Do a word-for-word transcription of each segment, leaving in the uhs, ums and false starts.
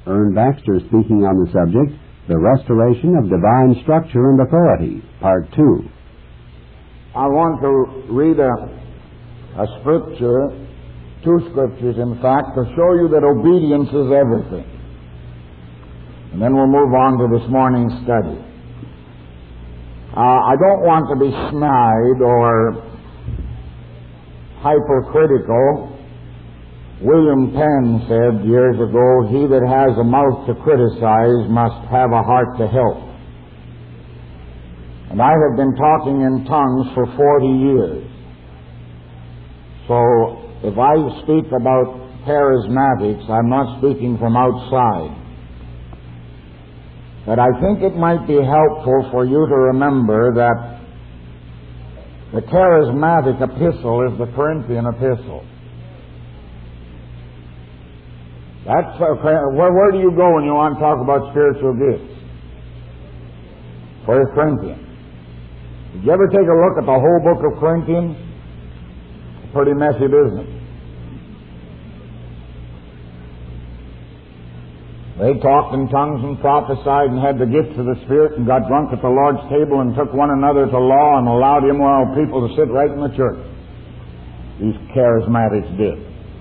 Ern Baxter speaking on the subject, The Restoration of Divine Structure and Authority, Part two. I want to read a, a scripture, two scriptures in fact, to show you that obedience is everything. And then we'll move on to this morning's study. Uh, I don't want to be snide or hypercritical. William Penn said years ago, "He that has a mouth to criticize must have a heart to help." And I have been talking in tongues for forty years. So if I speak about charismatics, I'm not speaking from outside. But I think it might be helpful for you to remember that the charismatic epistle is the Corinthian epistle. That's uh, where, where do you go when you want to talk about spiritual gifts? First Corinthians. Did you ever take a look at the whole book of Corinthians? Pretty messy business. They talked in tongues and prophesied and had the gifts of the Spirit and got drunk at the Lord's table and took one another to law and allowed immoral people to sit right in the church. These charismatics did.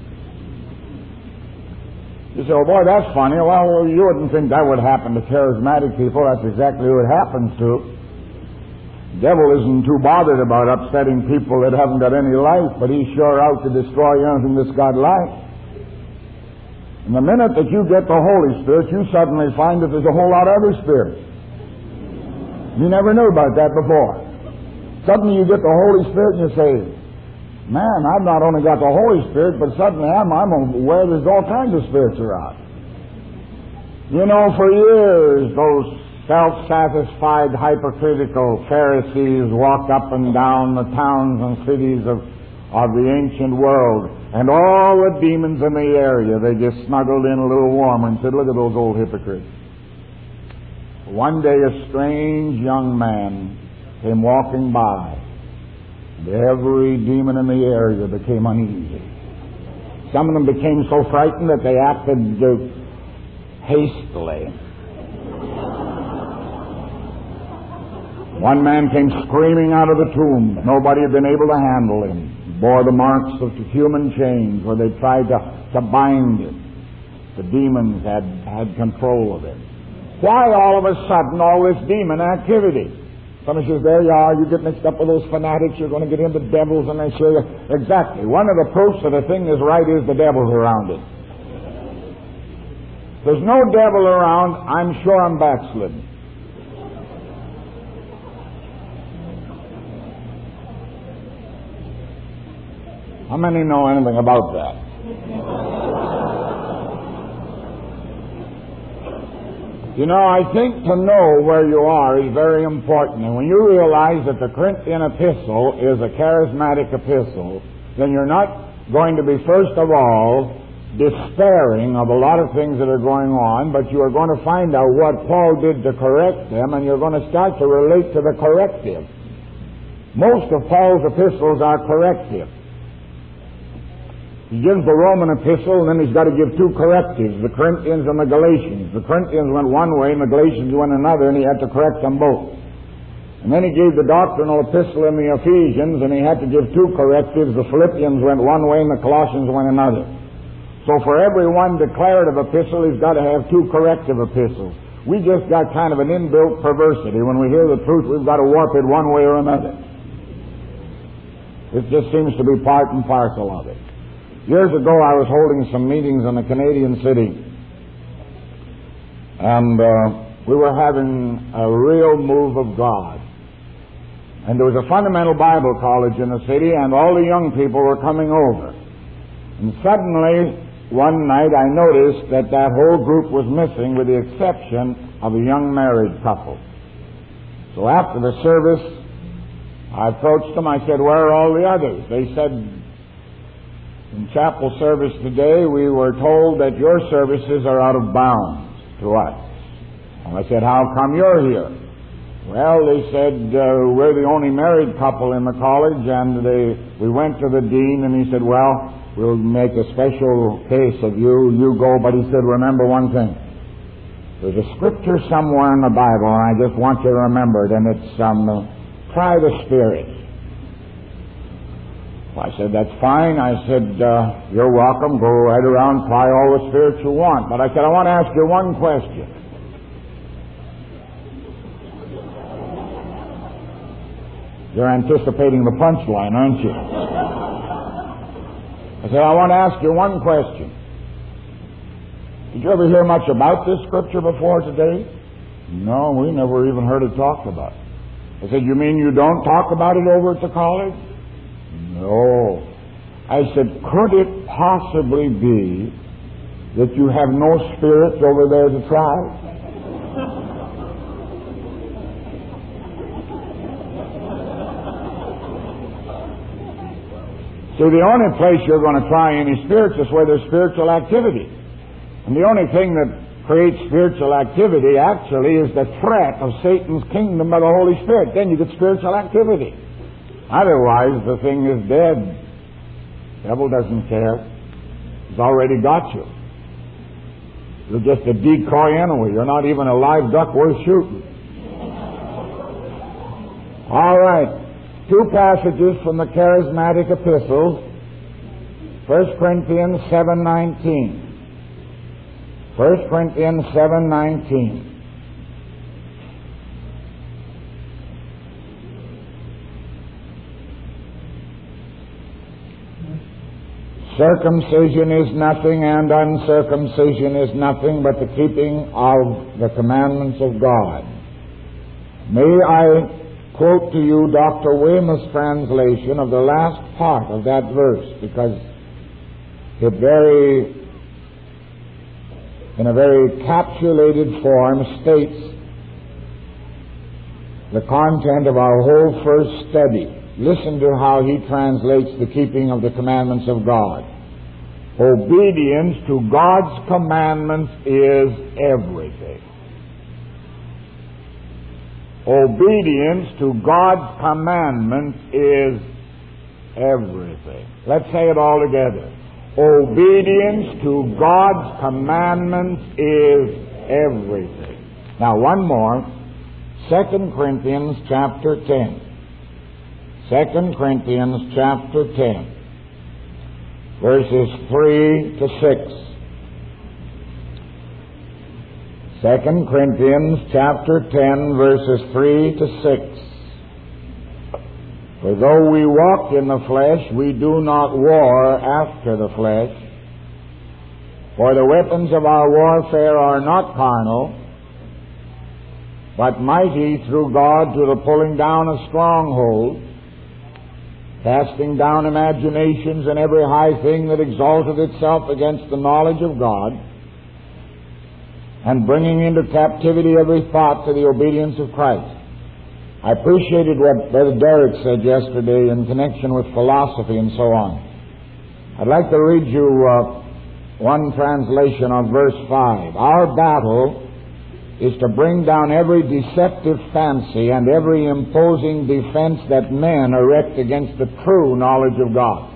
You say, "Oh boy, that's funny." Well, you wouldn't think that would happen to charismatic people. That's exactly who it happens to. The devil isn't too bothered about upsetting people that haven't got any life, but he's sure out to destroy anything that's got life. And the minute that you get the Holy Spirit, you suddenly find that there's a whole lot of other spirits. You never knew about that before. Suddenly you get the Holy Spirit and you say, "Man, I've not only got the Holy Spirit, but suddenly I'm, I'm aware there's all kinds of spirits around." You know, for years, those self-satisfied, hypercritical Pharisees walked up and down the towns and cities of, of the ancient world, and all the demons in the area, they just snuggled in a little warmer and said, "Look at those old hypocrites." One day a strange young man came walking by, and every demon in the area became uneasy. Some of them became so frightened that they acted uh, hastily. One man came screaming out of the tomb. Nobody had been able to handle him. Bore the marks of human chains where they tried to, to bind him. The demons had, had control of him. Why all of a sudden all this demon activity? Somebody says, "There you are, you get mixed up with those fanatics, you're going to get into devils," and they say, exactly. One of the proofs that a thing is right is the devil's around it. If there's no devil around, I'm sure I'm backslidden. How many know anything about that? You know, I think to know where you are is very important. And when you realize that the Corinthian epistle is a charismatic epistle, then you're not going to be, first of all, despairing of a lot of things that are going on, but you are going to find out what Paul did to correct them, and you're going to start to relate to the corrective. Most of Paul's epistles are corrective. He gives the Roman epistle, and then he's got to give two correctives, the Corinthians and the Galatians. The Corinthians went one way, and the Galatians went another, and he had to correct them both. And then he gave the doctrinal epistle in the Ephesians, and he had to give two correctives. The Philippians went one way, and the Colossians went another. So for every one declarative epistle, he's got to have two corrective epistles. We just got kind of an inbuilt perversity. When we hear the truth, we've got to warp it one way or another. It just seems to be part and parcel of it. Years ago, I was holding some meetings in a Canadian city, and uh, we were having a real move of God. And there was a fundamental Bible college in the city, and all the young people were coming over. And suddenly, one night, I noticed that that whole group was missing, with the exception of a young married couple. So after the service, I approached them. I said, "Where are all the others?" They said, "In chapel service today, we were told that your services are out of bounds to us." And I said, "How come you're here?" "Well," they said, uh, "we're the only married couple in the college, and they, we went to the dean, and he said, 'Well, we'll make a special case of you. You go,' but he said, 'Remember one thing. There's a scripture somewhere in the Bible, and I just want you to remember it, and it's um, try the Spirit. I said, that's fine. I said, uh, you're welcome. Go right around, try all the spirits you want. But I said, I want to ask you one question. You're anticipating the punchline, aren't you? I said, I want to ask you one question. Did you ever hear much about this scripture before today? No, we never even heard it talked about. I said, you mean you don't talk about it over at the college? No. I said, could it possibly be that you have no spirits over there to try? See, the only place you're going to try any spirits is where there's spiritual activity. And the only thing that creates spiritual activity actually is the threat of Satan's kingdom by the Holy Spirit. Then you get spiritual activity. Otherwise, the thing is dead. The devil doesn't care. He's already got you. You're just a decoy anyway. You're not even a live duck worth shooting. All right. Two passages from the charismatic epistles. First Corinthians seven nineteen. First Corinthians seven nineteen. Circumcision is nothing, and uncircumcision is nothing but the keeping of the commandments of God. May I quote to you Doctor Weymouth's translation of the last part of that verse, because it very, in a very capsulated form, states the content of our whole first study. Listen to how he translates the keeping of the commandments of God. Obedience to God's commandments is everything. Obedience to God's commandments is everything. Let's say it all together. Obedience to God's commandments is everything. Now one more. Second Corinthians chapter ten. Second Corinthians chapter ten, verses three to six. Second Corinthians chapter ten, verses three to six. For though we walk in the flesh, we do not war after the flesh. For the weapons of our warfare are not carnal, but mighty through God to the pulling down of strongholds, casting down imaginations and every high thing that exalteth itself against the knowledge of God, and bringing into captivity every thought to the obedience of Christ. I appreciated what Brother Derek said yesterday in connection with philosophy and so on. I'd like to read you uh, one translation of verse five. Our battle is to bring down every deceptive fancy and every imposing defense that men erect against the true knowledge of God.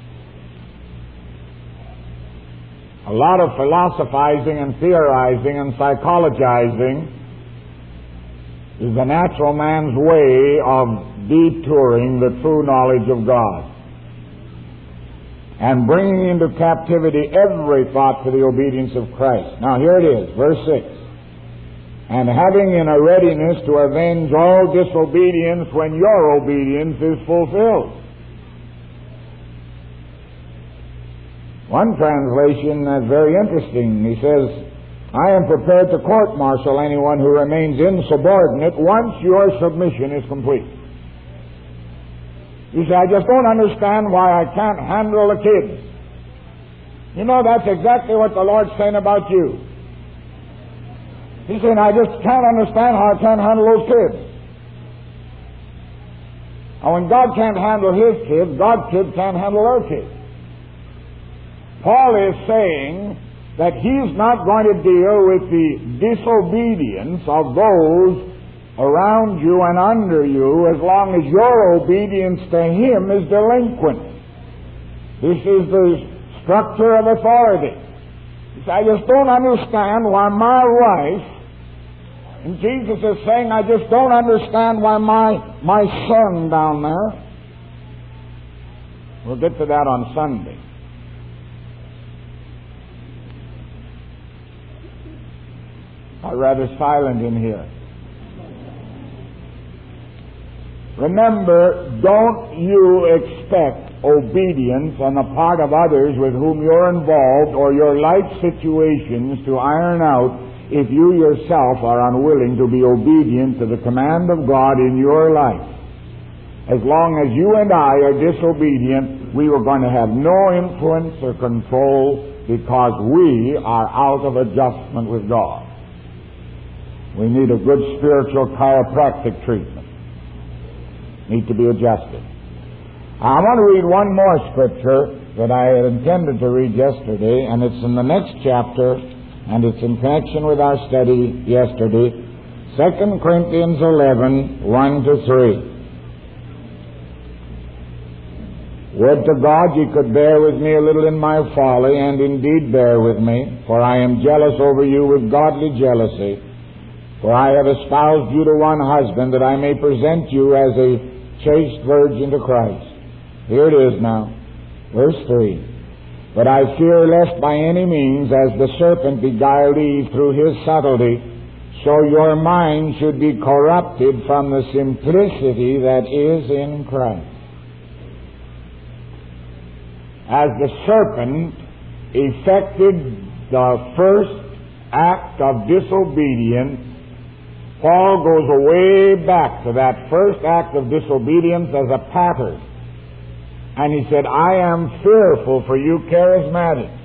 A lot of philosophizing and theorizing and psychologizing is the natural man's way of detouring the true knowledge of God and bringing into captivity every thought to the obedience of Christ. Now here it is, verse six. And having in a readiness to avenge all disobedience when your obedience is fulfilled. One translation is very interesting. He says, I am prepared to court-martial anyone who remains insubordinate once your submission is complete. You say, I just don't understand why I can't handle the kids. You know, that's exactly what the Lord's saying about you. He's saying, I just can't understand how I can't handle those kids. And when God can't handle His kids, God's kids can't handle their kids. Paul is saying that He's not going to deal with the disobedience of those around you and under you as long as your obedience to Him is delinquent. This is the structure of authority. He said, I just don't understand why my wife, and Jesus is saying, I just don't understand why my, my son down there. We'll get to that on Sunday. I'm rather silent in here. Remember, don't you expect obedience on the part of others with whom you're involved or your life situations to iron out if you yourself are unwilling to be obedient to the command of God in your life. As long as you and I are disobedient, we are going to have no influence or control because we are out of adjustment with God. We need a good spiritual chiropractic treatment. Need to be adjusted. I want to read one more scripture that I had intended to read yesterday, and it's in the next chapter, and it's in connection with our study yesterday. Second Corinthians eleven, one to three. Would to God ye could bear with me a little in my folly, and indeed bear with me, for I am jealous over you with godly jealousy. For I have espoused you to one husband, that I may present you as a chaste virgin to Christ. Here it is now, verse three. But I fear lest by any means, as the serpent beguiled Eve through his subtlety, so your mind should be corrupted from the simplicity that is in Christ. As the serpent effected the first act of disobedience, Paul goes way back to that first act of disobedience as a pattern. And he said, I am fearful for you charismatics.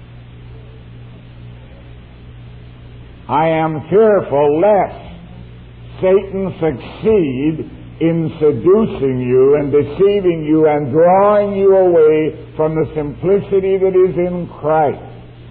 I am fearful lest Satan succeed in seducing you and deceiving you and drawing you away from the simplicity that is in Christ.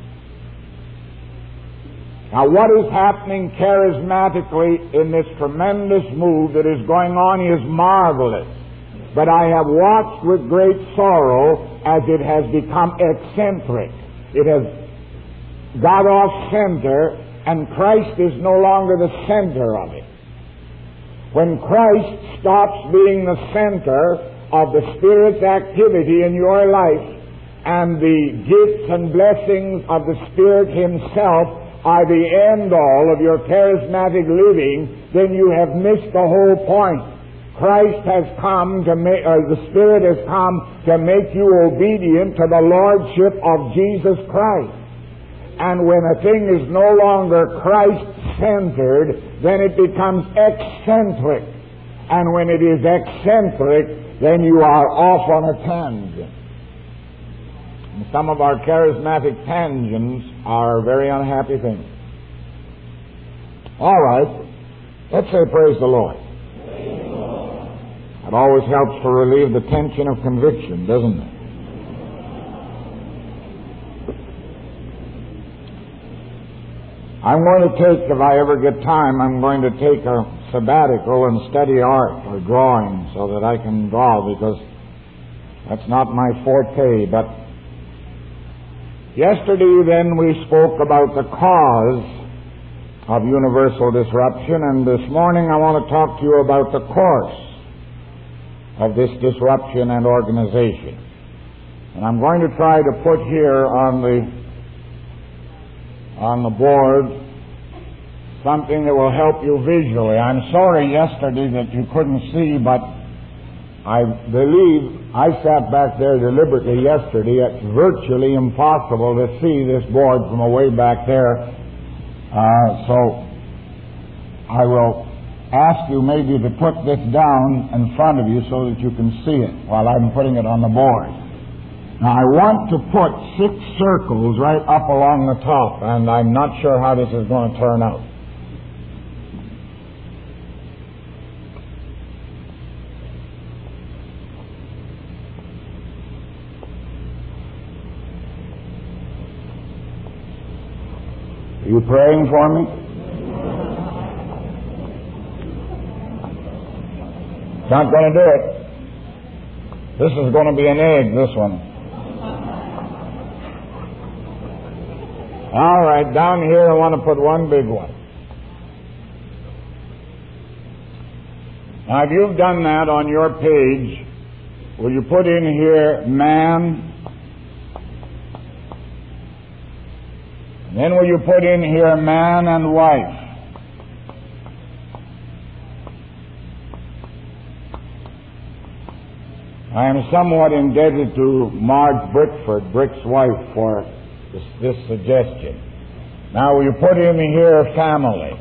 Now, what is happening charismatically in this tremendous move that is going on is marvelous. But I have watched with great sorrow as it has become eccentric. It has got off center, and Christ is no longer the center of it. When Christ stops being the center of the Spirit's activity in your life, and the gifts and blessings of the Spirit Himself are the end-all of your charismatic living, then you have missed the whole point. Christ has come to make, or the Spirit has come to make you obedient to the Lordship of Jesus Christ. And when a thing is no longer Christ-centered, then it becomes eccentric. And when it is eccentric, then you are off on a tangent. And some of our charismatic tangents are very unhappy things. All right, let's say praise the Lord. Praise the Lord. It always helps to relieve the tension of conviction, doesn't it? I'm going to take, if I ever get time, I'm going to take a sabbatical and study art or drawing so that I can draw, because that's not my forte. But yesterday then we spoke about the cause of universal disruption, and this morning I want to talk to you about the course of this disruption and organization. And I'm going to try to put here on the on the board something that will help you visually. I'm sorry yesterday that you couldn't see, but I believe I sat back there deliberately yesterday. It's virtually impossible to see this board from away back there. Uh, so I will ask you maybe to put this down in front of you so that you can see it while I'm putting it on the board. Now, I want to put six circles right up along the top, and I'm not sure how this is going to turn out. Are you praying for me? Not going to do it. This is going to be an egg, this one. All right, down here I want to put one big one. Now, if you've done that on your page, will you put in here man? And then will you put in here man and wife? I am somewhat indebted to Marge Brickford, Brick's wife, for this, this suggestion. Now, will you put in here family?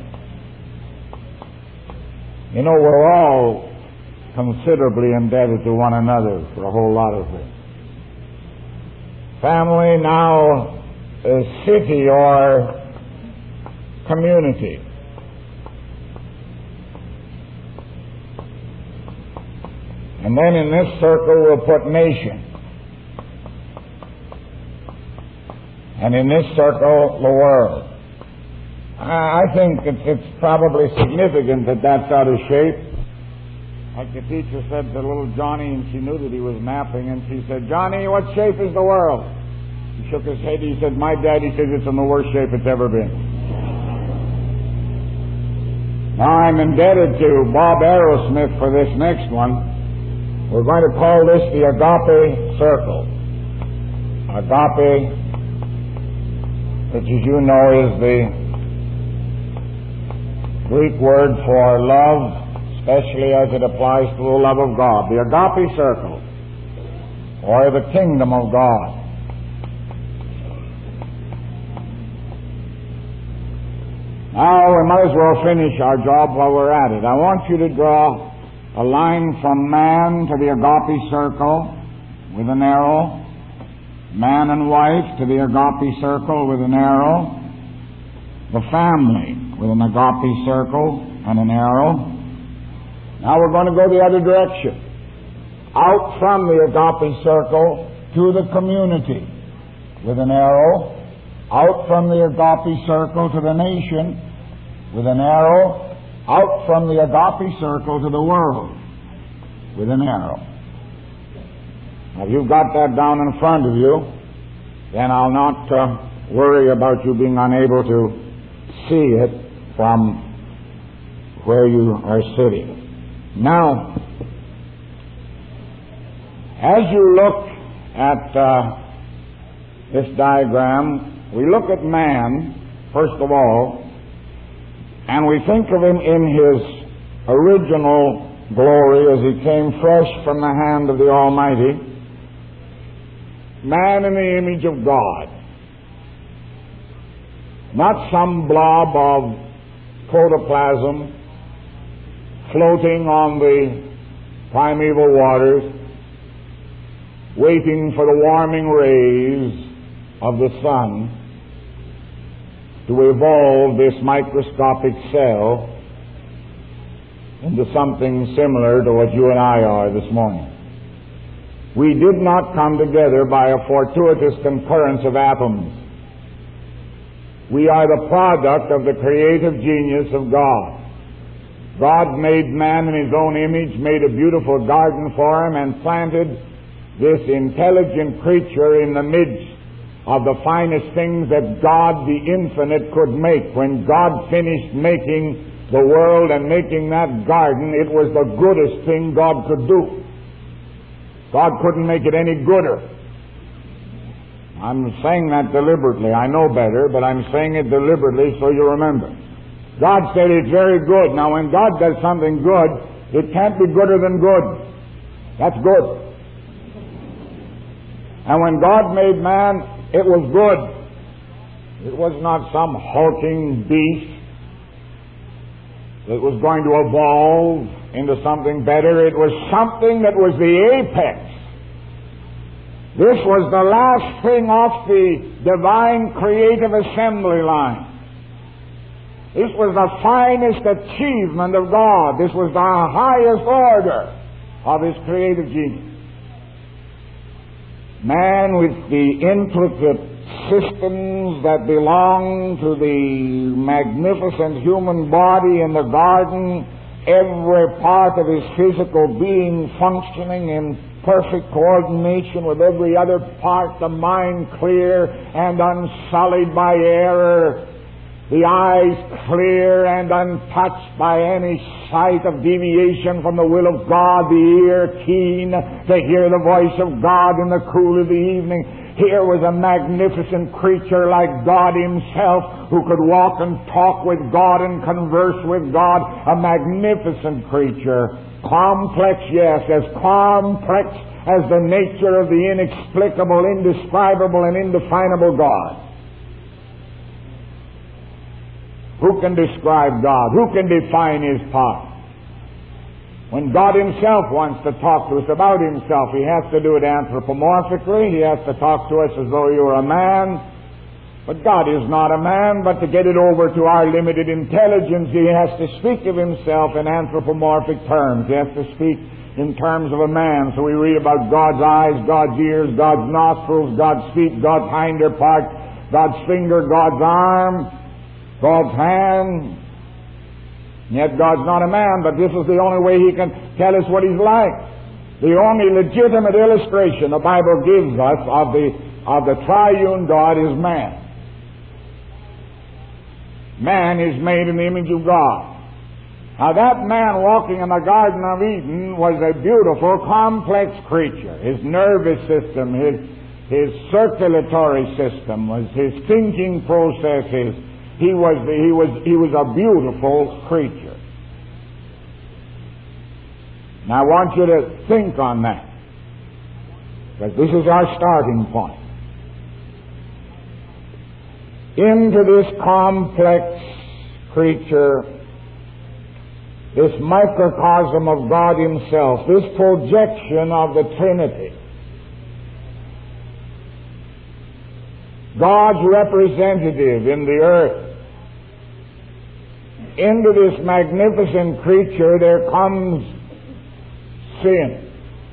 You know, we're all considerably indebted to one another for a whole lot of things. Family, now a city or community. And then in this circle we'll put nation. And in this circle, the world. I think it's, it's probably significant that that's out of shape. Like the teacher said to little Johnny, and she knew that he was mapping, and she said, "Johnny, what shape is the world?" He shook his head. He said, "My daddy says it's in the worst shape it's ever been." Now I'm indebted to Bob Aerosmith for this next one. We're going to call this the agape circle. Agape, which as you know is the Greek word for love, especially as it applies to the love of God. The agape circle, or the kingdom of God. Now we might as well finish our job while we're at it. I want you to draw a line from man to the agape circle with an arrow, man and wife to the agape circle with an arrow, the family with an agape circle and an arrow. Now we're going to go the other direction, out from the agape circle to the community with an arrow, out from the agape circle to the nation with an arrow, out from the agape circle to the world with an arrow. Now, if you've got that down in front of you, then I'll not uh, worry about you being unable to see it from where you are sitting. Now, as you look at uh, this diagram, we look at man, first of all, and we think of him in his original glory as he came fresh from the hand of the Almighty. Man in the image of God. Not some blob of protoplasm floating on the primeval waters, waiting for the warming rays of the sun to evolve this microscopic cell into something similar to what you and I are this morning. We did not come together by a fortuitous concurrence of atoms. We are the product of the creative genius of God. God made man in His own image, made a beautiful garden for him, and planted this intelligent creature in the midst of the finest things that God the Infinite could make. When God finished making the world and making that garden, it was the goodest thing God could do. God couldn't make it any gooder. I'm saying that deliberately. I know better, but I'm saying it deliberately so you remember. God said it's very good. Now, when God does something good, it can't be gooder than good. That's good. And when God made man, it was good. It was not some hulking beast that was going to evolve into something better. It was something that was the apex. This was the last thing off the divine creative assembly line. This was the finest achievement of God. This was the highest order of His creative genius. Man, with the intricate systems that belong to the magnificent human body in the garden, every part of his physical being functioning in perfect coordination with every other part, the mind clear and unsullied by error, the eyes clear and untouched by any sight of deviation from the will of God, the ear keen to hear the voice of God in the cool of the evening. Here was a magnificent creature like God himself, who could walk and talk with God and converse with God. A magnificent creature. Complex, yes, as complex as the nature of the inexplicable, indescribable, and indefinable God. Who can describe God? Who can define his power? When God himself wants to talk to us about himself, he has to do it anthropomorphically. He has to talk to us as though he were a man. But God is not a man, but to get it over to our limited intelligence, he has to speak of himself in anthropomorphic terms. He has to speak in terms of a man. So we read about God's eyes, God's ears, God's nostrils, God's feet, God's hinder part, God's finger, God's arm, God's hand. Yet God's not a man, but this is the only way he can tell us what he's like. The only legitimate illustration the Bible gives us of the, of the triune God is man. Man is made in the image of God. Now that man walking in the Garden of Eden was a beautiful, complex creature. His nervous system, his, his circulatory system, was his thinking processes. He was, the, he, was, he was a beautiful creature. Now I want you to think on that, because this is our starting point. Into this complex creature, this microcosm of God himself, this projection of the Trinity, God's representative in the earth, into this magnificent creature there comes sin.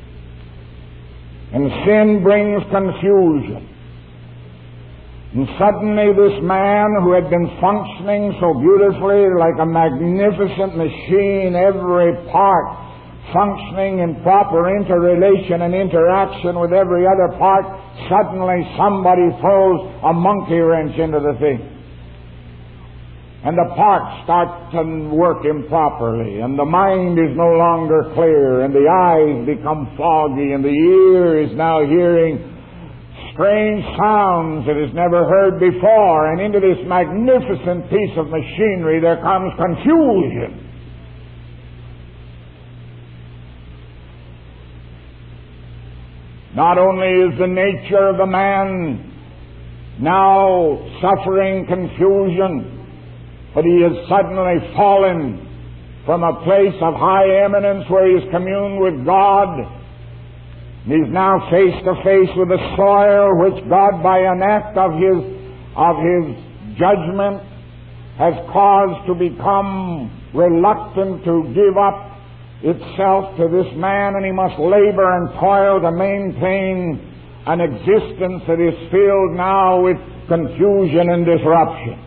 And sin brings confusion. And suddenly this man who had been functioning so beautifully like a magnificent machine, every part functioning in proper interrelation and interaction with every other part, suddenly somebody throws a monkey wrench into the thing. And the parts start to work improperly, and the mind is no longer clear, and the eyes become foggy, and the ear is now hearing strange sounds it has never heard before, and into this magnificent piece of machinery there comes confusion. Not only is the nature of the man now suffering confusion, but he has suddenly fallen from a place of high eminence where he has communed with God. He's now face to face with the soil which God, by an act of his, of his judgment, has caused to become reluctant to give up itself to this man, and he must labor and toil to maintain an existence that is filled now with confusion and disruption.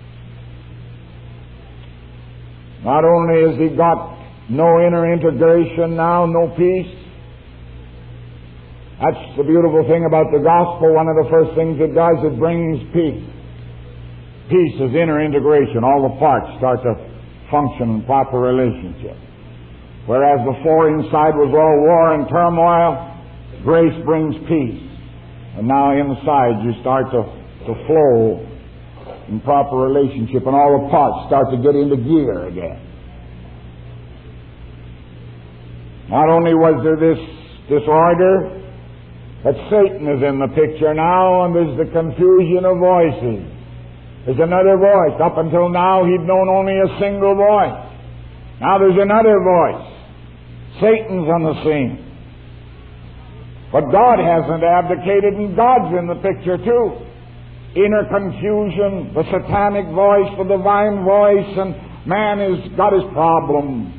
Not only has he got no inner integration now, no peace. That's the beautiful thing about the gospel. One of the first things it does, it brings peace. Peace is inner integration. All the parts start to function in proper relationship. Whereas before inside was all war and turmoil, grace brings peace. And now inside you start to, to flow in proper relationship, and all the parts start to get into gear again. Not only was there this disorder, but Satan is in the picture now, and there's the confusion of voices. There's another voice. Up until now he'd known only a single voice. Now there's another voice. Satan's on the scene. But God hasn't abdicated, and God's in the picture too. Inner confusion, the satanic voice, the divine voice, and man has got his problem.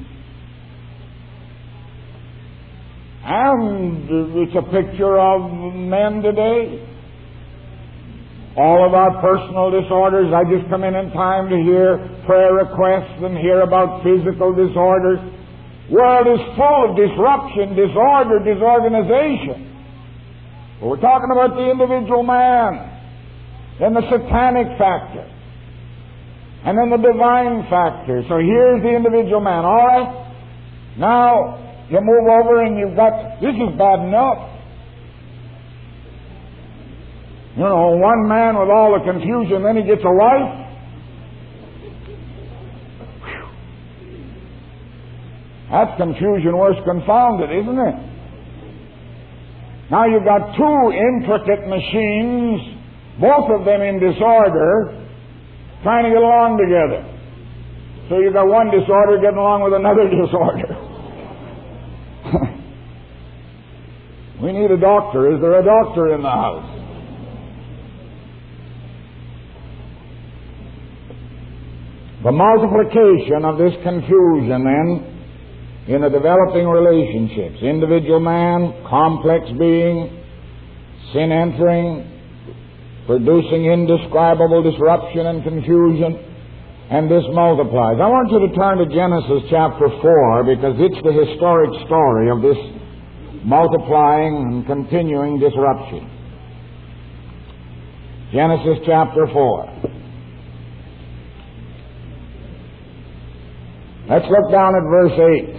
And it's a picture of men today. all of our personal disorders. I just come in in time to hear prayer requests and hear about physical disorders. The world is full of disruption, disorder, disorganization. But we're talking about the individual man, then the satanic factor, and then the divine factor. So here's the individual man. All right? Now, you move over and you've got, this is bad enough. You know, one man with all the confusion, then he gets a wife. Whew. That's confusion worse confounded, isn't it? Now you've got two intricate machines, both of them in disorder, trying to get along together. So you've got one disorder getting along with another disorder. We need a doctor. Is there a doctor in the house? The multiplication of this confusion, then, in the developing relationships. Individual man, complex being, sin entering, producing indescribable disruption and confusion, and this multiplies. I want you to turn to Genesis chapter four, because it's the historic story of this multiplying and continuing disruption. Genesis chapter four. Let's look down at verse eight.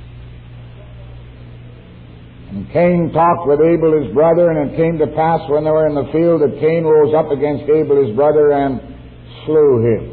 And Cain talked with Abel his brother, and it came to pass when they were in the field that Cain rose up against Abel his brother and slew him.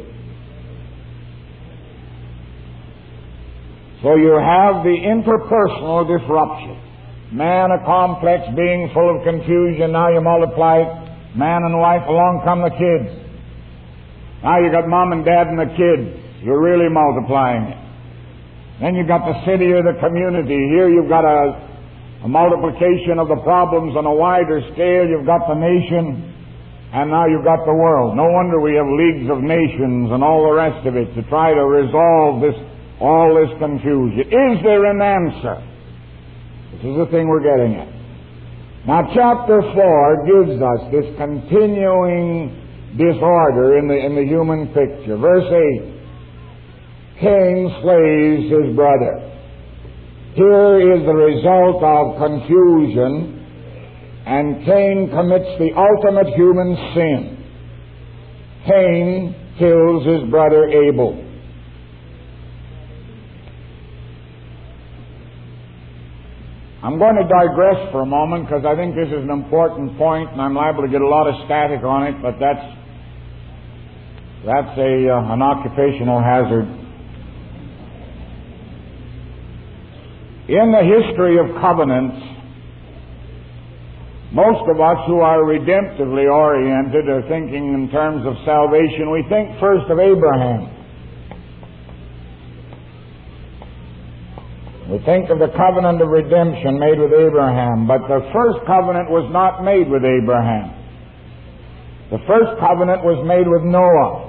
So you have the interpersonal disruption. Man, a complex being full of confusion. Now you multiply it. Man and wife, along come the kids. Now you got mom and dad and the kids. You're really multiplying it. Then you've got the city or the community. Here you've got a A multiplication of the problems on a wider scale. You've got the nation, and now you've got the world. No wonder we have leagues of nations and all the rest of it to try to resolve this, all this confusion. Is there an answer? This is the thing we're getting at. Now, chapter four gives us this continuing disorder in the, in the human picture. Verse eight, Cain slays his brother. Here is the result of confusion, and Cain commits the ultimate human sin. Cain kills his brother Abel. I'm going to digress for a moment because I think this is an important point, and I'm liable to get a lot of static on it, but that's that's a uh, an occupational hazard. In the history of covenants, most of us who are redemptively oriented are thinking in terms of salvation. We think first of Abraham. We think of the covenant of redemption made with Abraham, but the first covenant was not made with Abraham. The first covenant was made with Noah.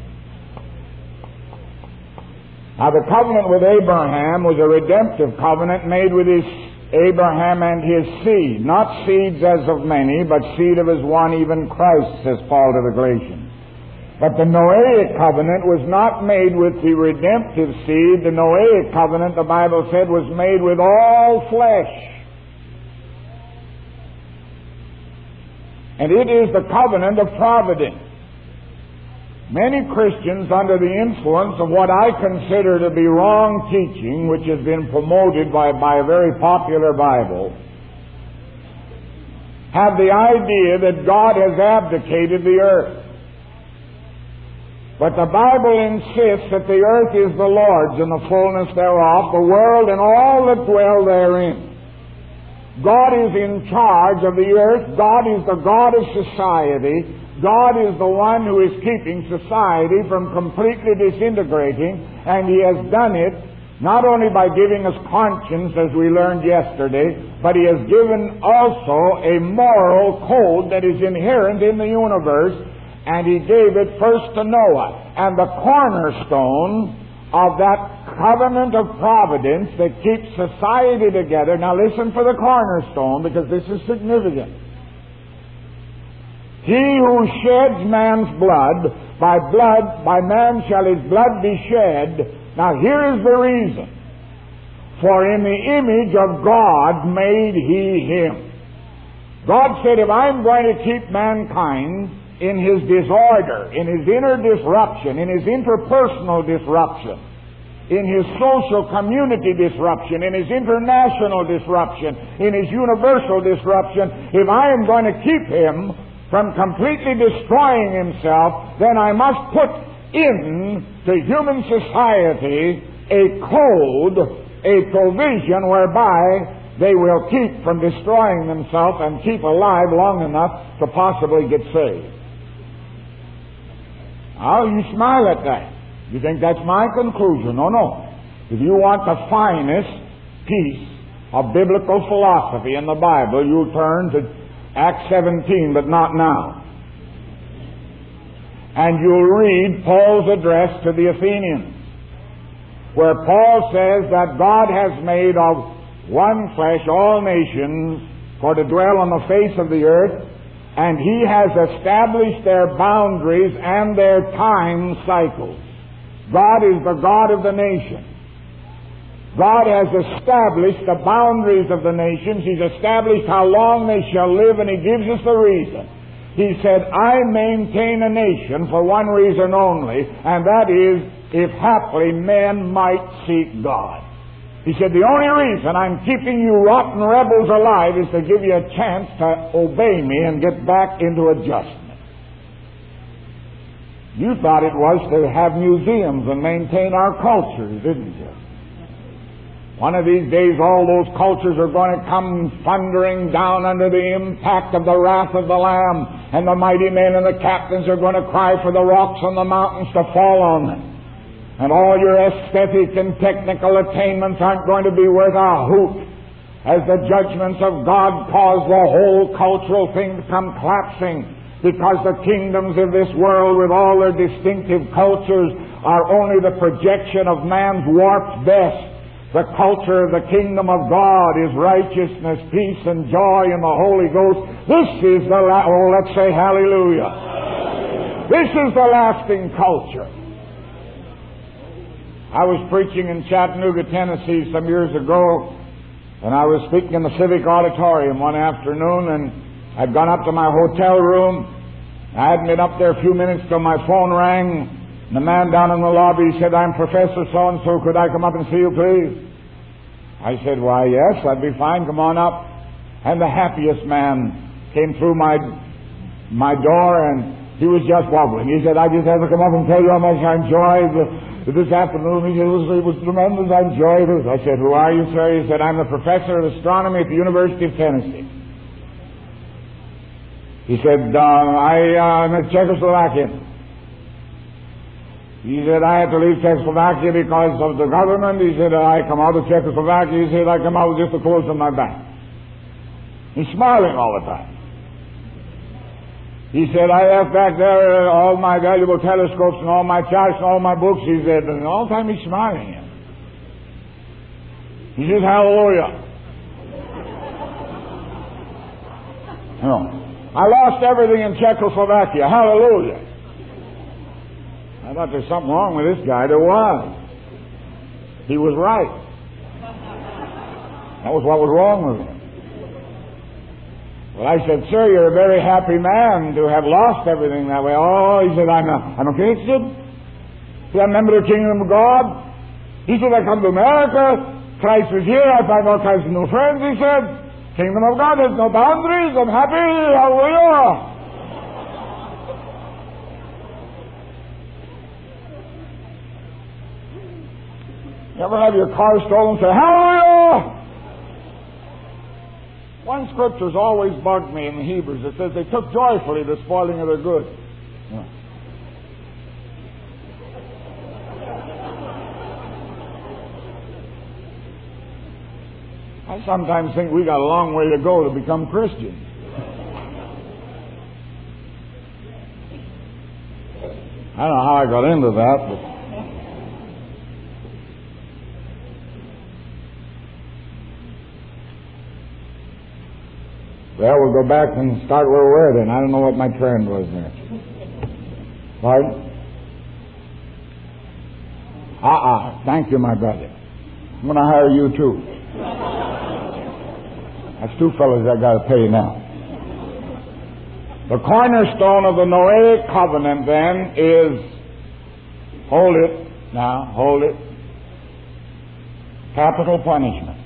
Now, the covenant with Abraham was a redemptive covenant made with his Abraham and his seed. Not seeds as of many, but seed of his one, even Christ, says Paul to the Galatians. But the Noahic covenant was not made with the redemptive seed. The Noahic covenant, the Bible said, was made with all flesh. And it is the covenant of providence. Many Christians, under the influence of what I consider to be wrong teaching, which has been promoted by, by a very popular Bible, have the idea that God has abdicated the earth. But the Bible insists that the earth is the Lord's and the fullness thereof, the world and all that dwell therein. God is in charge of the earth. God is the God of society. God is the one who is keeping society from completely disintegrating, and He has done it not only by giving us conscience, as we learned yesterday, but He has given also a moral code that is inherent in the universe, and He gave it first to Noah. And the cornerstone of that covenant of providence that keeps society together, now listen for the cornerstone, because this is significant. He who sheds man's blood, by blood, by man shall his blood be shed. Now here is the reason. For in the image of God made he him. God said, if I'm going to keep mankind in his disorder, in his inner disruption, in his interpersonal disruption, in his social community disruption, in his international disruption, in his universal disruption, if I am going to keep him from completely destroying himself, then I must put into human society a code, a provision whereby they will keep from destroying themselves and keep alive long enough to possibly get saved. Now, you smile at that. You think that's my conclusion. No, no. If you want the finest piece of biblical philosophy in the Bible, you turn to Acts seventeen, but not now. And you'll read Paul's address to the Athenians, where Paul says that God has made of one flesh all nations for to dwell on the face of the earth, and he has established their boundaries and their time cycles. God is the God of the nations. God has established the boundaries of the nations. He's established how long they shall live, and he gives us the reason. He said, I maintain a nation for one reason only, and that is, if haply men might seek God. He said, the only reason I'm keeping you rotten rebels alive is to give you a chance to obey me and get back into adjustment. You thought it was to have museums and maintain our cultures, didn't you? One of these days, all those cultures are going to come thundering down under the impact of the wrath of the Lamb, and the mighty men and the captains are going to cry for the rocks and the mountains to fall on them. And all your aesthetic and technical attainments aren't going to be worth a hoot, as the judgments of God cause the whole cultural thing to come collapsing, because the kingdoms of this world, with all their distinctive cultures, are only the projection of man's warped best. The culture of the kingdom of God is righteousness, peace, and joy in the Holy Ghost. This is the, la- oh, let's say hallelujah. This is the lasting culture. I was preaching in Chattanooga, Tennessee some years ago, and I was speaking in the Civic Auditorium one afternoon, and I'd gone up to my hotel room. I hadn't been up there a few minutes till my phone rang. And the man down in the lobby said, I'm Professor so-and-so, could I come up and see you, please? I said, why, yes, I'd be fine, come on up. And the happiest man came through my my door, and he was just wobbling. He said, I just had to come up and tell you how much I enjoyed this afternoon. He said, it was, it was tremendous, I enjoyed it. I said, who are you, sir? He said, I'm the professor of astronomy at the University of Tennessee. He said, uh, I, uh, I'm a Czechoslovakian. He said, I had to leave Czechoslovakia because of the government. He said, I come out of Czechoslovakia. He said, I come out with just the clothes on my back. He's smiling all the time. He said, I left back there all my valuable telescopes and all my charts and all my books. He said, and all the time he's smiling. He says, hallelujah. No. I lost everything in Czechoslovakia. Hallelujah. I thought there's something wrong with this guy. There was. He was right. That was what was wrong with him. Well, I said, sir, you're a very happy man to have lost everything that way. Oh, he said, I'm a, I'm a Christian. He said, I'm a member of the kingdom of God. He said, I come to America. Christ was here. I find all kinds of new friends. He said, kingdom of God has no boundaries. I'm happy. Hallelujah. You ever have your car stolen and say, hallelujah? One scripture's always bugged me in the Hebrews. It says they took joyfully the spoiling of their goods. Yeah. I sometimes think we got a long way to go to become Christians. I don't know how I got into that, but Well, we'll go back and start where we were then. I don't know what my trend was there. Pardon? Uh-uh. Thank you, my brother. I'm going to hire you too. That's two fellows I got to pay now. The cornerstone of the Noahic covenant then is, hold it now, hold it, capital punishment.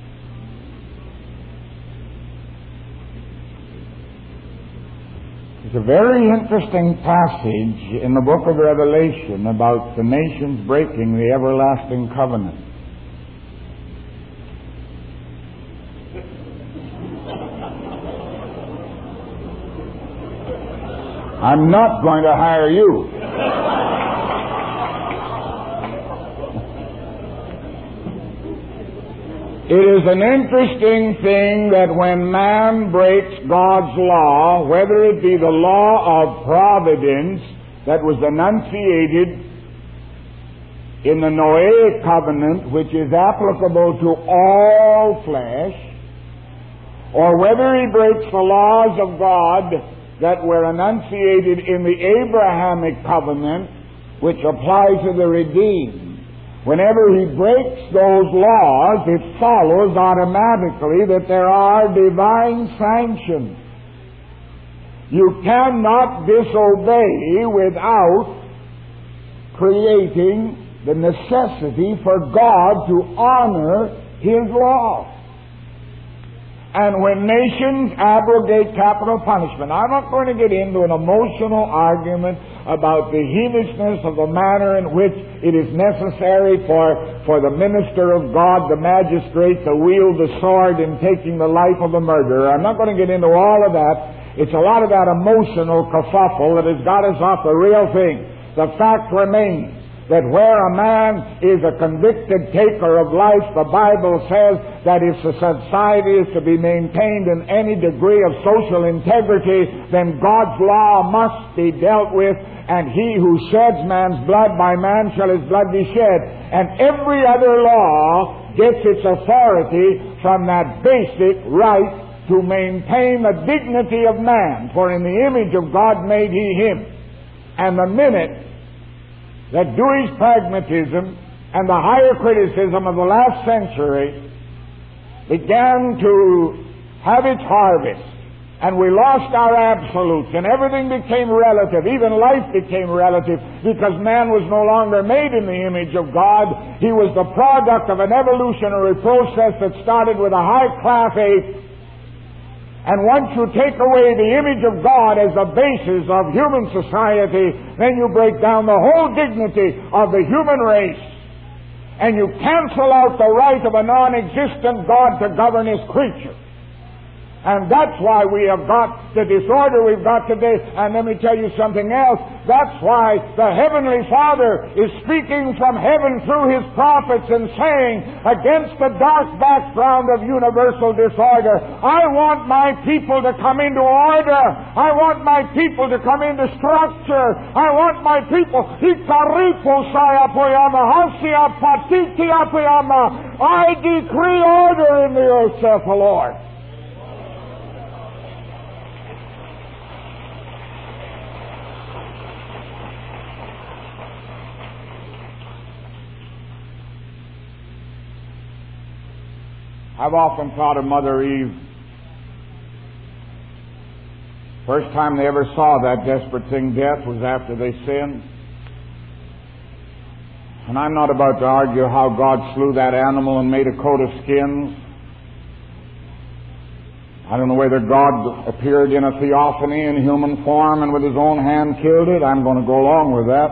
It's a very interesting passage in the book of Revelation about the nations breaking the everlasting covenant. I'm not going to hire you. It is an interesting thing that when man breaks God's law, whether it be the law of providence that was enunciated in the Noahic covenant, which is applicable to all flesh, or whether he breaks the laws of God that were enunciated in the Abrahamic covenant, which apply to the redeemed. Whenever he breaks those laws, it follows automatically that there are divine sanctions. You cannot disobey without creating the necessity for God to honor His law. And when nations abrogate capital punishment, I'm not going to get into an emotional argument about the heinousness of the manner in which it is necessary for, for the minister of God, the magistrate, to wield the sword in taking the life of the murderer. I'm not going to get into all of that. It's a lot of that emotional kerfuffle that has got us off the real thing. The fact remains that where a man is a convicted taker of life, the Bible says that if the society is to be maintained in any degree of social integrity, then God's law must be dealt with, and he who sheds man's blood, by man shall his blood be shed. And every other law gets its authority from that basic right to maintain the dignity of man, for in the image of God made he him. And the minute that Dewey's pragmatism and the higher criticism of the last century began to have its harvest, and we lost our absolutes, and everything became relative, even life became relative, because man was no longer made in the image of God. He was the product of an evolutionary process that started with a high-class ape. And once you take away the image of God as the basis of human society, then you break down the whole dignity of the human race. And you cancel out the right of a non-existent God to govern His creature. And that's why we have got the disorder we've got today. And let me tell you something else. That's why the Heavenly Father is speaking from heaven through His prophets and saying, against the dark background of universal disorder, I want my people to come into order. I want my people to come into structure. I want my people. I decree order in the earth, saith the Lord. I've often thought of Mother Eve. First time they ever saw that desperate thing, death, was after they sinned. And I'm not about to argue how God slew that animal and made a coat of skins. I don't know whether God appeared in a theophany in human form and with His own hand killed it. I'm going to go along with that.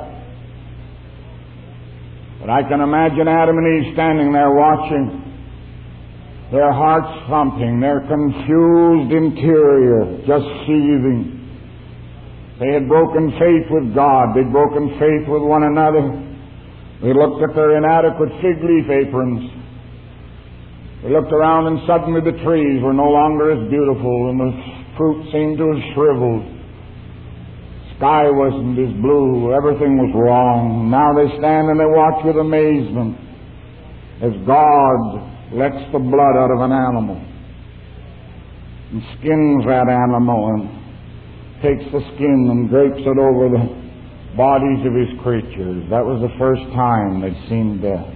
But I can imagine Adam and Eve standing there watching, their hearts thumping, their confused interior just seething. They had broken faith with God. They'd broken faith with one another. They looked at their inadequate fig leaf aprons. They looked around, and suddenly the trees were no longer as beautiful, and the fruit seemed to have shriveled. Sky wasn't as blue. Everything was wrong. Now they stand and they watch with amazement as God lets the blood out of an animal. and skins that animal and takes the skin and drapes it over the bodies of his creatures. That was the first time they'd seen death.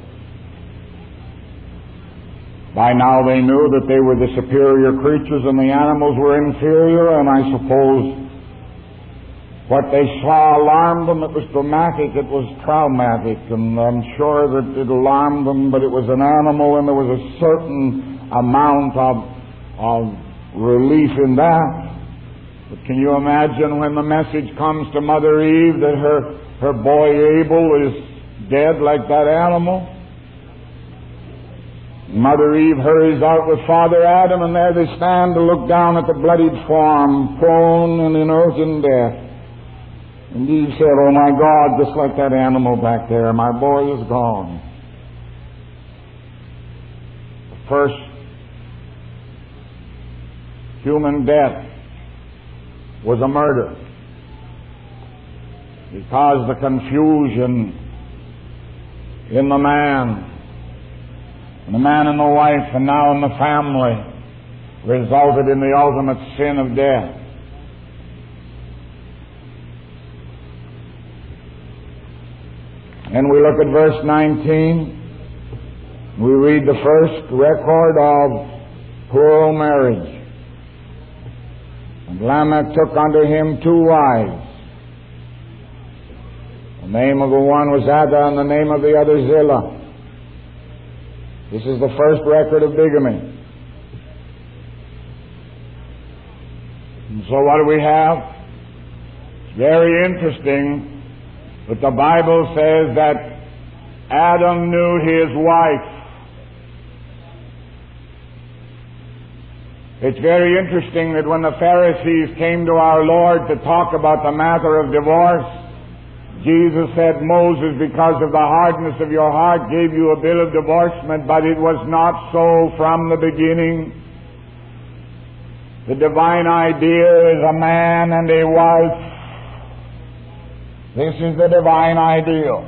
By now they knew that they were the superior creatures and the animals were inferior, and I suppose what they saw alarmed them. It was dramatic, it was traumatic, and I'm sure that it alarmed them, but it was an animal and there was a certain amount of, of relief in that. But can you imagine when the message comes to Mother Eve that her, her boy Abel is dead like that animal? Mother Eve hurries out with Father Adam, and there they stand to look down at the bloodied form, prone and inert in death. And Eve said, "Oh my God, just like that animal back there, my boy is gone." The first human death was a murder, because the confusion in the man, and the man and the wife, and now in the family, resulted in the ultimate sin of death. And we look at verse nineteen. We read the first record of plural marriage. And Lamech took unto him two wives. The name of the one was Ada, and the name of the other Zillah. This is the first record of bigamy. And so what do we have? It's very interesting that the Bible says that Adam knew his wife. It's very interesting that when the Pharisees came to our Lord to talk about the matter of divorce, Jesus said, "Moses, because of the hardness of your heart, gave you a bill of divorcement, but it was not so from the beginning." The divine idea is a man and a wife. This is the divine ideal.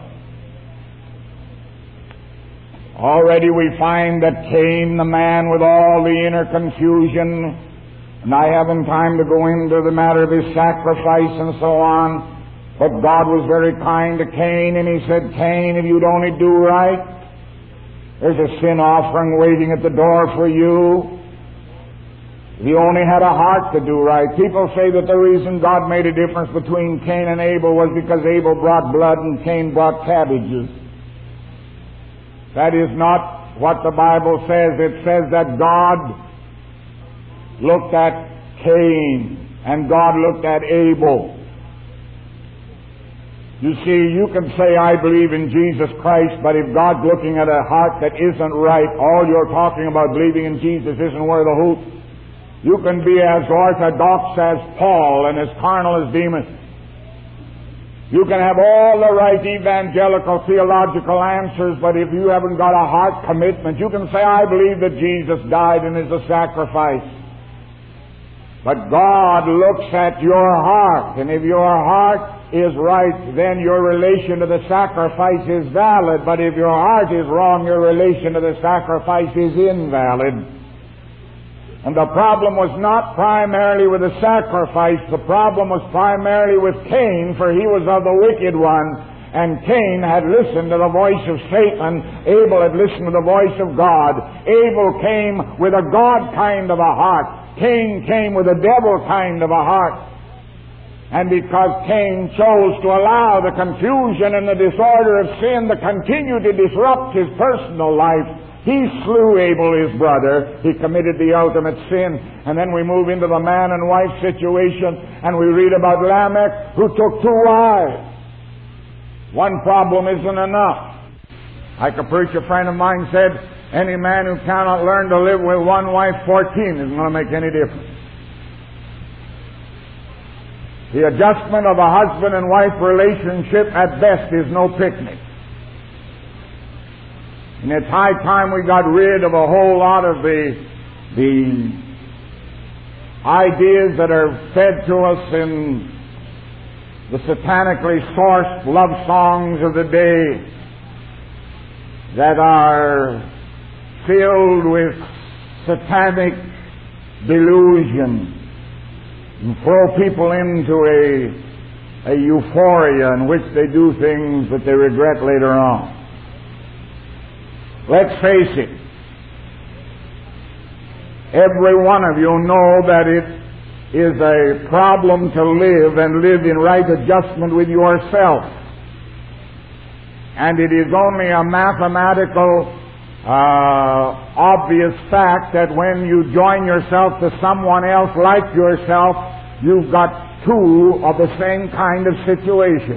Already we find that Cain, the man with all the inner confusion, and I haven't time to go into the matter of his sacrifice and so on, but God was very kind to Cain, and he said, "Cain, if you'd only do right, there's a sin offering waiting at the door for you. If you only had a heart to do right." People say that the reason God made a difference between Cain and Abel was because Abel brought blood and Cain brought cabbages. That is not what the Bible says. It says that God looked at Cain and God looked at Abel. You see, you can say, "I believe in Jesus Christ," but if God's looking at a heart that isn't right, all you're talking about believing in Jesus isn't worth a hoot. You can be as orthodox as Paul and as carnal as Demas. You can have all the right evangelical theological answers, but if you haven't got a heart commitment, you can say, "I believe that Jesus died and is a sacrifice." But God looks at your heart, and if your heart is right, then your relation to the sacrifice is valid. But if your heart is wrong, your relation to the sacrifice is invalid. And the problem was not primarily with the sacrifice. The problem was primarily with Cain, for he was of the wicked one. And Cain had listened to the voice of Satan. Abel had listened to the voice of God. Abel came with a God kind of a heart. Cain came with a devil kind of a heart. And because Cain chose to allow the confusion and the disorder of sin to continue to disrupt his personal life, he slew Abel, his brother. He committed the ultimate sin. And then we move into the man and wife situation, and we read about Lamech, who took two wives. One problem isn't enough. Like a preacher friend of mine said, any man who cannot learn to live with one wife, fourteen, isn't going to make any difference. The adjustment of a husband and wife relationship at best is no picnic. And it's high time we got rid of a whole lot of the, the ideas that are fed to us in the satanically sourced love songs of the day that are filled with satanic delusion and throw people into a, a euphoria in which they do things that they regret later on. Let's face it. Every one of you know that it is a problem to live and live in right adjustment with yourself. And it is only a mathematical, uh, obvious fact that when you join yourself to someone else like yourself, you've got two of the same kind of situation.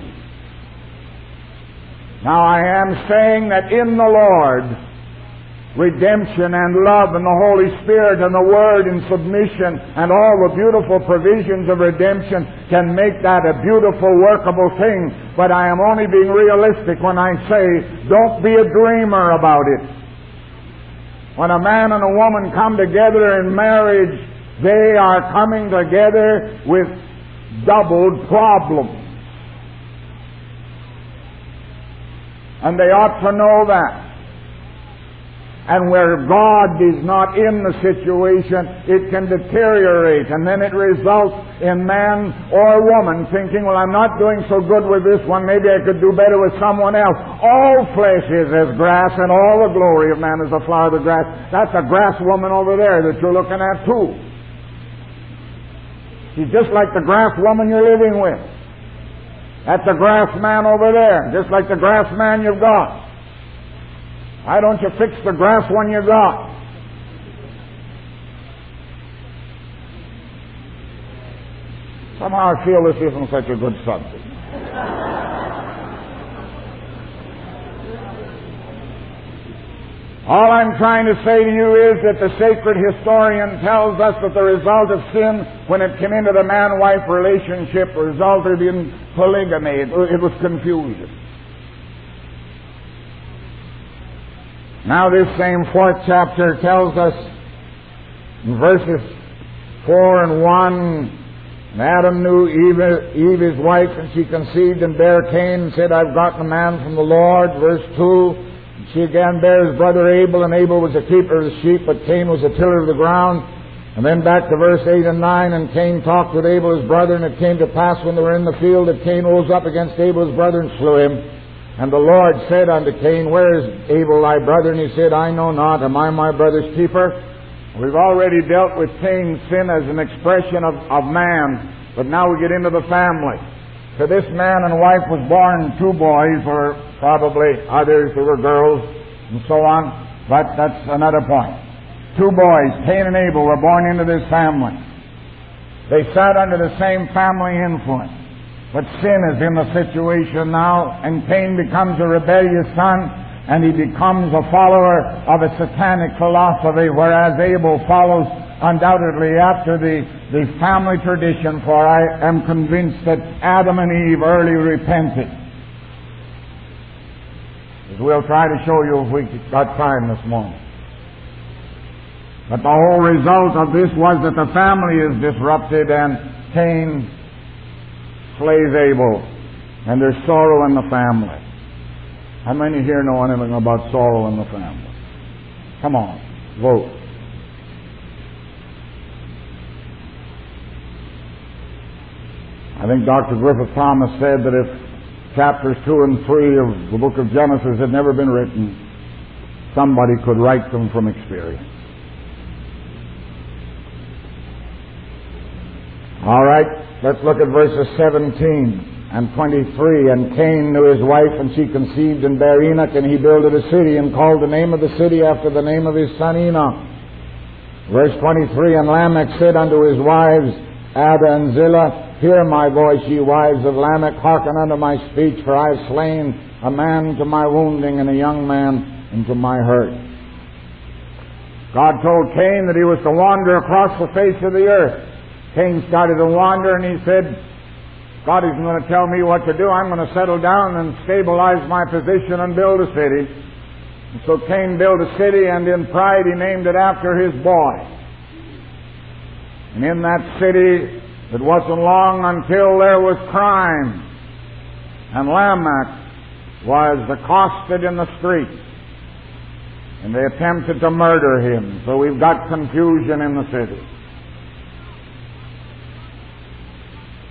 Now I am saying that in the Lord, redemption and love and the Holy Spirit and the Word and submission and all the beautiful provisions of redemption can make that a beautiful, workable thing. But I am only being realistic when I say, don't be a dreamer about it. When a man and a woman come together in marriage, they are coming together with doubled problems. And they ought to know that. And where God is not in the situation, it can deteriorate. And then it results in man or woman thinking, well, I'm not doing so good with this one. Maybe I could do better with someone else. All flesh is as grass, and all the glory of man is the flower of the grass. That's a grass woman over there that you're looking at too. She's just like the grass woman you're living with. That's the grass man over there, just like the grass man you've got. Why don't you fix the grass one you got? Somehow I feel this isn't such a good subject. All I'm trying to say to you is that the sacred historian tells us that the result of sin, when it came into the man-wife relationship, resulted in polygamy. It, it was confusion. Now this same fourth chapter tells us in verses four and one, and Adam knew Eve, Eve his wife, and she conceived and bare Cain, and said, I've gotten a man from the Lord. Verse two, and she again bare his brother Abel, and Abel was a keeper of the sheep, but Cain was a tiller of the ground. And then back to verse eight and nine, and Cain talked with Abel his brother, and it came to pass when they were in the field that Cain rose up against Abel his brother and slew him. And the Lord said unto Cain, where is Abel thy brother? And he said, I know not. Am I my brother's keeper? We've already dealt with Cain's sin as an expression of, of man, but now we get into the family. To this man and wife was born two boys, or probably others who were girls, and so on, but that's another point. Two boys, Cain and Abel, were born into this family. They sat under the same family influence. But sin is in the situation now, and Cain becomes a rebellious son, and he becomes a follower of a satanic philosophy, whereas Abel follows undoubtedly after the, the family tradition, for I am convinced that Adam and Eve early repented. As we'll try to show you if we've got time this morning. But the whole result of this was that the family is disrupted, and Cain slays Abel, and there's sorrow in the family. How many here know anything about sorrow in the family? Come on, vote. I think Doctor Griffith Thomas said that if chapters two and three of the book of Genesis had never been written, somebody could write them from experience. All right. Let's look at verses seventeen and twenty-three. And Cain knew his wife, and she conceived and bare Enoch, and he builded a city, and called the name of the city after the name of his son Enoch. Verse twenty-three, and Lamech said unto his wives, Ada and Zillah, hear my voice, ye wives of Lamech, hearken unto my speech, for I have slain a man to my wounding, and a young man into my hurt. God told Cain that he was to wander across the face of the earth. Cain started to wander, and he said, God isn't going to tell me what to do. I'm going to settle down and stabilize my position and build a city. And so Cain built a city, and in pride he named it after his boy. And in that city, it wasn't long until there was crime. And Lamech was accosted in the street, and they attempted to murder him. So we've got confusion in the city.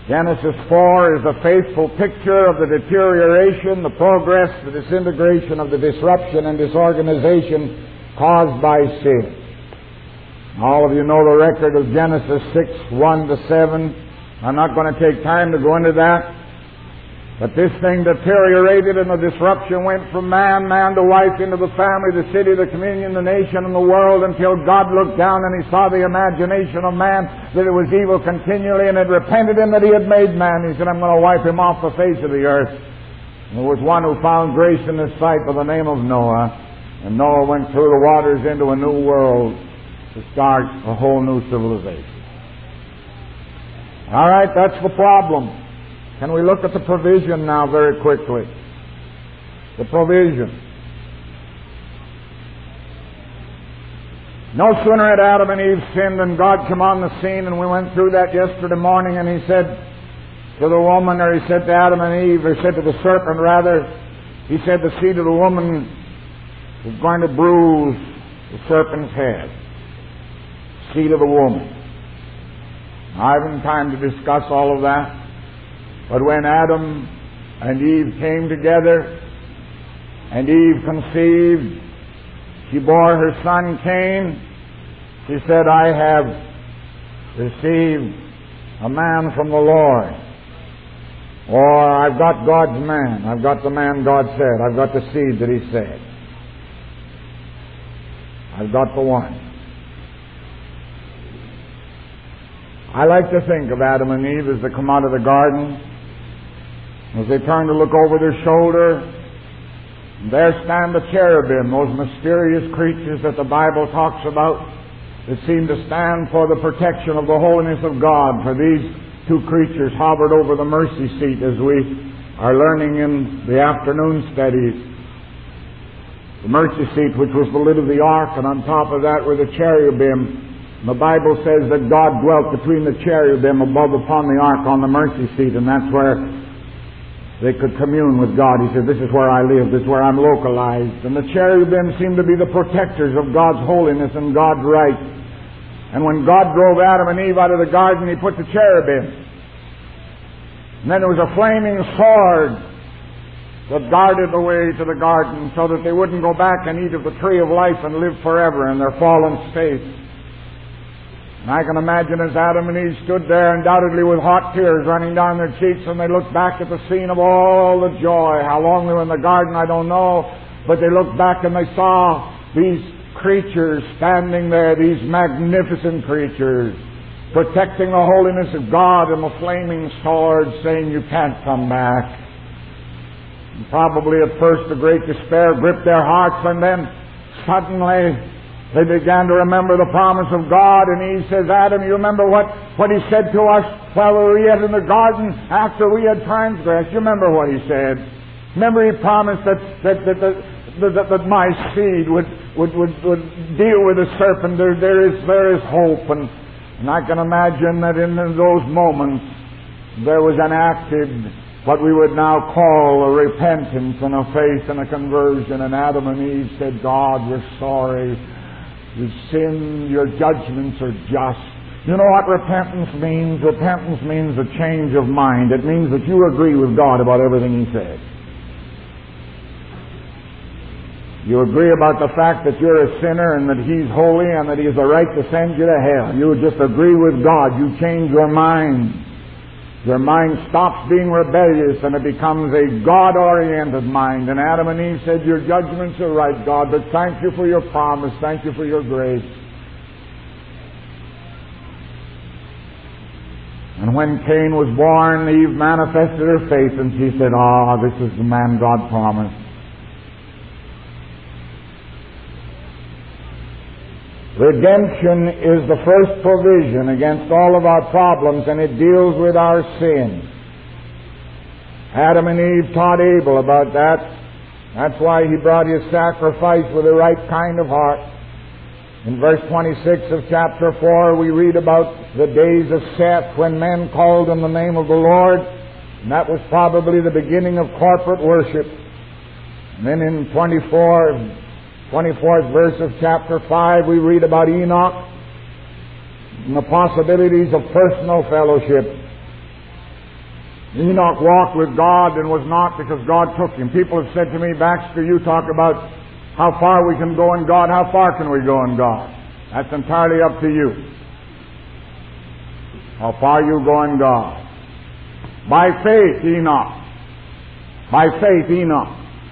Genesis four is a faithful picture of the deterioration, the progress, the disintegration of the disruption and disorganization caused by sin. All of you know the record of Genesis six, one to seven. I'm not going to take time to go into that. But this thing deteriorated and the disruption went from man, man to wife, into the family, the city, the communion, the nation, and the world, until God looked down and He saw the imagination of man, that it was evil continually, and had repented Him that He had made man. He said, I'm going to wipe him off the face of the earth. And there was one who found grace in His sight by the name of Noah. And Noah went through the waters into a new world to start a whole new civilization. All right, that's the problem. Can we look at the provision now very quickly? The provision. No sooner had Adam and Eve sinned than God came on the scene, and we went through that yesterday morning, and He said to the woman, or He said to Adam and Eve, or said to the serpent rather, He said the seed of the woman is going to bruise the serpent's head. Seed of the woman. I haven't time to discuss all of that. But when Adam and Eve came together, and Eve conceived, she bore her son Cain. She said, I have received a man from the Lord. Or I've got God's man. I've got the man God said. I've got the seed that He said. I've got the one. I like to think of Adam and Eve as they come out of the garden. As they turn to look over their shoulder, there stand the cherubim, those mysterious creatures that the Bible talks about, that seem to stand for the protection of the holiness of God. For these two creatures hovered over the mercy seat, as we are learning in the afternoon studies. The mercy seat, which was the lid of the ark, and on top of that were the cherubim. And the Bible says that God dwelt between the cherubim above upon the ark on the mercy seat, and that's where they could commune with God. He said, this is where I live, this is where I'm localized. And the cherubim seemed to be the protectors of God's holiness and God's right. And when God drove Adam and Eve out of the garden, He put the cherubim. And then there was a flaming sword that guarded the way to the garden, so that they wouldn't go back and eat of the tree of life and live forever in their fallen state. And I can imagine as Adam and Eve stood there, undoubtedly with hot tears running down their cheeks, and they looked back at the scene of all the joy. How long they were in the garden, I don't know, but they looked back and they saw these creatures standing there, these magnificent creatures, protecting the holiness of God, and the flaming sword saying, you can't come back. And probably at first the great despair gripped their hearts, and then suddenly they began to remember the promise of God. And Eve says, Adam, you remember what, what He said to us while we were yet in the garden after we had transgressed? You remember what He said? Remember He promised that that that, that, that, that my seed would, would, would, would deal with the serpent. There, there, is, there is hope. And, and I can imagine that in those moments there was enacted what we would now call a repentance and a faith and a conversion. And Adam and Eve said, God, we're sorry. You've sinned, your judgments are just. You know what repentance means? Repentance means a change of mind. It means that you agree with God about everything He said. You agree about the fact that you're a sinner and that He's holy and that He has the right to send you to hell. You just agree with God. You change your mind. Your mind stops being rebellious and it becomes a God-oriented mind. And Adam and Eve said, your judgments are right, God, but thank you for your promise. Thank you for your grace. And when Cain was born, Eve manifested her faith and she said, ah, this is the man God promised. Redemption is the first provision against all of our problems, and it deals with our sin. Adam and Eve taught Abel about that. That's why he brought his sacrifice with the right kind of heart. In verse twenty-six of chapter four, we read about the days of Seth when men called on the name of the Lord, and that was probably the beginning of corporate worship. And then in twenty-four... twenty-fourth verse of chapter five, we read about Enoch and the possibilities of personal fellowship. Enoch walked with God and was not because God took him. People have said to me, Baxter, you talk about how far we can go in God. How far can we go in God? That's entirely up to you. How far you go in God. By faith, Enoch. By faith, Enoch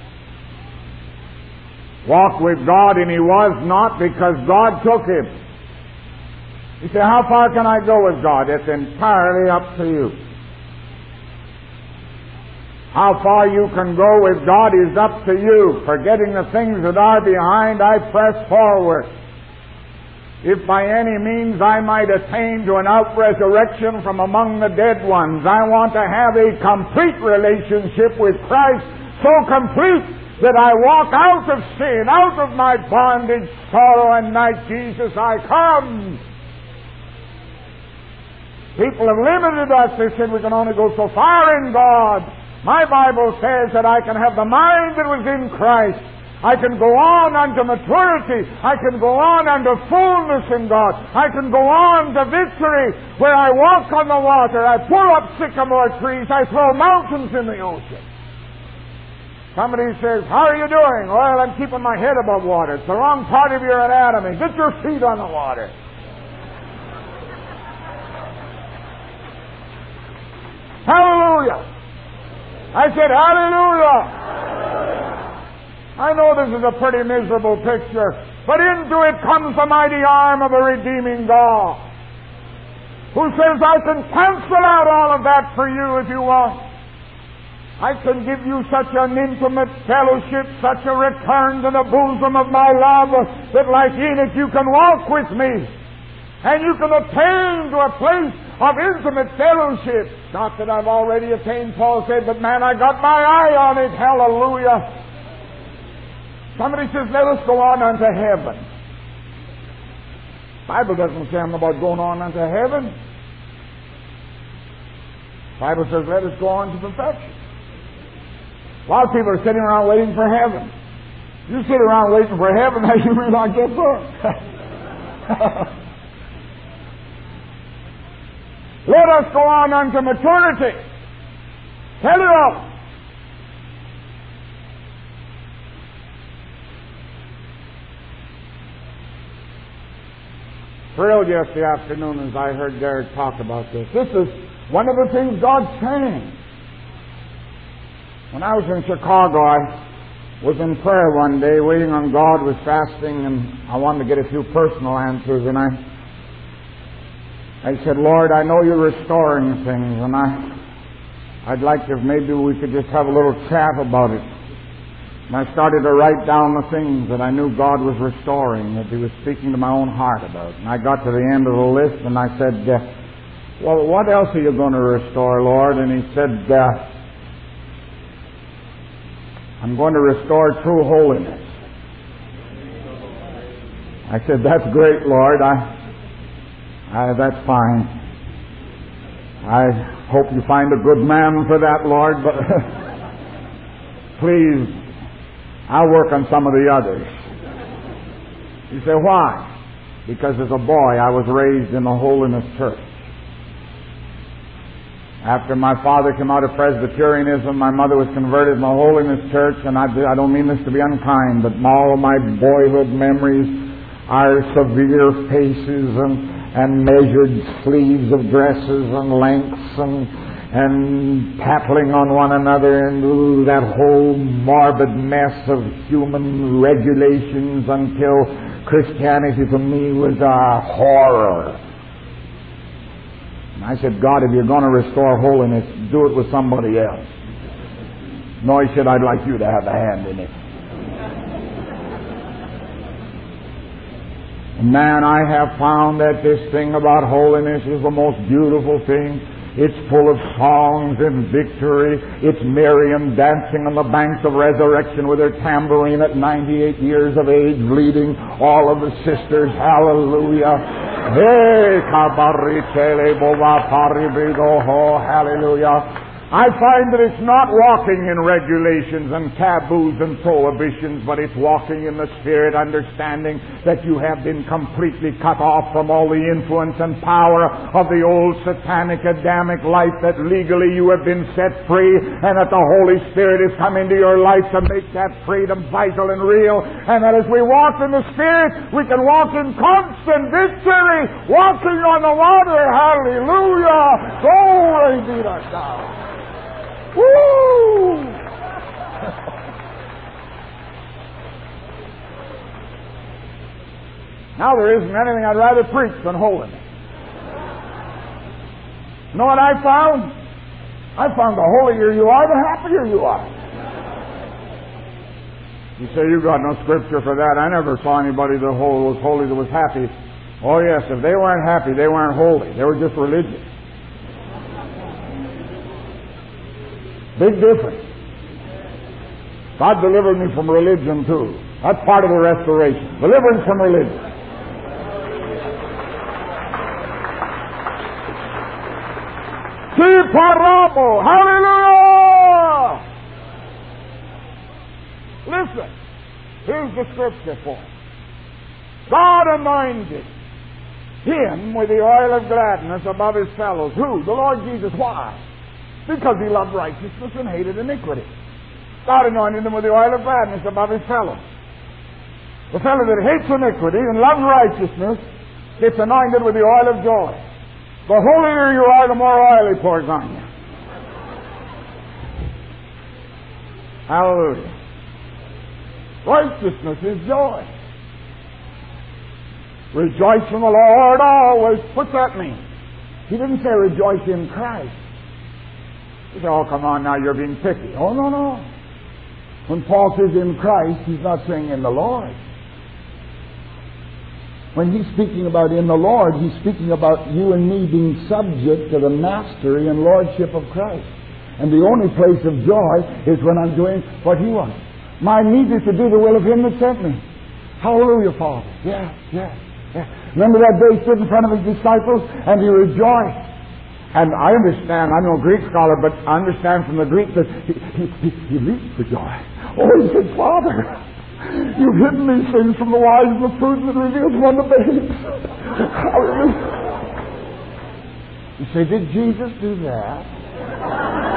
walked with God, and he was not because God took him. You say, how far can I go with God? It's entirely up to you. How far you can go with God is up to you. Forgetting the things that are behind, I press forward. If by any means I might attain to an out-resurrection from among the dead ones, I want to have a complete relationship with Christ, so complete that I walk out of sin, out of my bondage, sorrow, and night. Jesus, I come. People have limited us. They said we can only go so far in God. My Bible says that I can have the mind that was in Christ. I can go on unto maturity. I can go on unto fullness in God. I can go on to victory where I walk on the water. I pull up sycamore trees. I throw mountains in the ocean. Somebody says, how are you doing? Well, I'm keeping my head above water. It's the wrong part of your anatomy. Get your feet on the water. Hallelujah. I said, hallelujah. I know this is a pretty miserable picture, but into it comes the mighty arm of a redeeming God, who says, I can cancel out all of that for you if you want. I can give you such an intimate fellowship, such a return to the bosom of my love, that like Enoch you can walk with me, and you can attain to a place of intimate fellowship. Not that I've already attained, Paul said, but man, I got my eye on it. Hallelujah. Somebody says, let us go on unto heaven. The Bible doesn't say I'm about going on unto heaven. The Bible says, let us go on to perfection. A lot of people are sitting around waiting for heaven. You sit around waiting for heaven, how you may not get there. Let us go on unto maturity. Tell it up. Thrilled yesterday afternoon as I heard Derek talk about this. This is one of the things God's saying. When I was in Chicago, I was in prayer one day, waiting on God, was fasting, and I wanted to get a few personal answers, and I I said, Lord, I know you're restoring things, and I, I'd like if maybe we could just have a little chat about it. And I started to write down the things that I knew God was restoring, that He was speaking to my own heart about. And I got to the end of the list, and I said, uh, well, what else are you going to restore, Lord? And He said, uh, I'm going to restore true holiness. I said, that's great, Lord. I... Uh, that's fine. I hope you find a good man for that, Lord, but please, I'll work on some of the others. You say, why? Because as a boy, I was raised in the Holiness Church. After my father came out of Presbyterianism, my mother was converted in the Holiness Church, and I, I don't mean this to be unkind, but all of my boyhood memories are severe faces and and measured sleeves of dresses and lengths and and tattling on one another and ooh, that whole morbid mess of human regulations until Christianity for me was a horror. And I said, God, if you're going to restore holiness, do it with somebody else. No, He said, I'd like you to have a hand in it. Man, I have found that this thing about holiness is the most beautiful thing. It's full of songs and victory. It's Miriam dancing on the banks of resurrection with her tambourine at ninety-eight years of age, leading all of the sisters. Hallelujah. Hey, hallelujah. I find that it's not walking in regulations and taboos and prohibitions, but it's walking in the Spirit, understanding that you have been completely cut off from all the influence and power of the old satanic Adamic life, that legally you have been set free, and that the Holy Spirit has come into your life to make that freedom vital and real, and that as we walk in the Spirit, we can walk in constant victory, walking on the water. Hallelujah! Glory be to God. Woo! Now there isn't anything I'd rather preach than holiness. You know what I found? I found the holier you are, the happier you are. You say, you got no scripture for that. I never saw anybody that was holy that was happy. Oh yes, if they weren't happy, they weren't holy. They were just religious. Big difference. God delivered me from religion too. That's part of the restoration. Deliverance from religion. Si paramo. Hallelujah! Listen. Here's the scripture for it. God anointed him with the oil of gladness above his fellows. Who? The Lord Jesus. Why? Because he loved righteousness and hated iniquity. God anointed him with the oil of gladness above his fellows. The fellow that hates iniquity and loves righteousness gets anointed with the oil of joy. The holier you are, the more oil he pours on you. Hallelujah. Righteousness is joy. Rejoice in the Lord always. What's that mean? He didn't say rejoice in Christ. You say, oh, come on now, you're being picky. Oh, no, no. When Paul says in Christ, he's not saying in the Lord. When he's speaking about in the Lord, he's speaking about you and me being subject to the mastery and lordship of Christ. And the only place of joy is when I'm doing what he wants. My need is to do the will of him that sent me. Hallelujah, Father. Yeah, yeah, yeah. Remember that day he stood in front of his disciples and he rejoiced. And I understand, I'm no Greek scholar, but I understand from the Greek that he, he, he, he leaped for joy. Oh, he said, Father, you've hidden these things from the wise and the prudent and revealed them unto babes. Hallelujah. You say, did Jesus do that?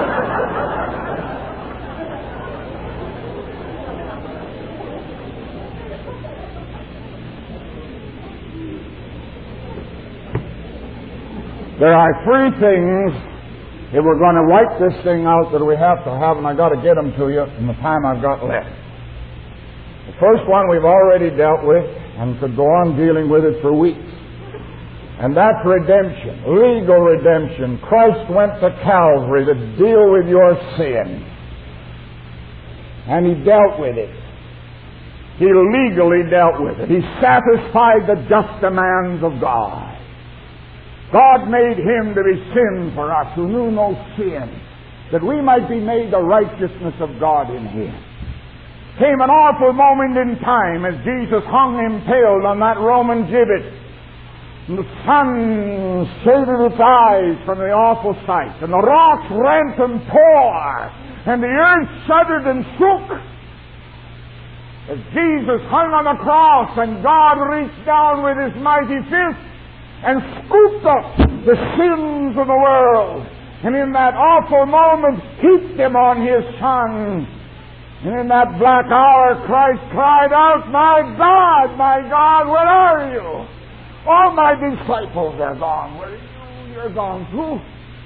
There are three things, if we're going to wipe this thing out, that we have to have, and I've got to get them to you in the time I've got left. The first one we've already dealt with, and could go on dealing with it for weeks. And that's redemption, legal redemption. Christ went to Calvary to deal with your sin. And he dealt with it. He legally dealt with it. He satisfied the just demands of God. God made him to be sin for us who knew no sin, that we might be made the righteousness of God in him. Came an awful moment in time as Jesus hung impaled on that Roman gibbet. And the sun shaded its eyes from the awful sight, and the rocks rent and tore, and the earth shuddered and shook. As Jesus hung on the cross, and God reached down with his mighty fist and scooped up the sins of the world, and in that awful moment heaped them on his Son. And in that black hour Christ cried out, my God, my God, where are you? All my disciples are gone. Where are you? You're gone too.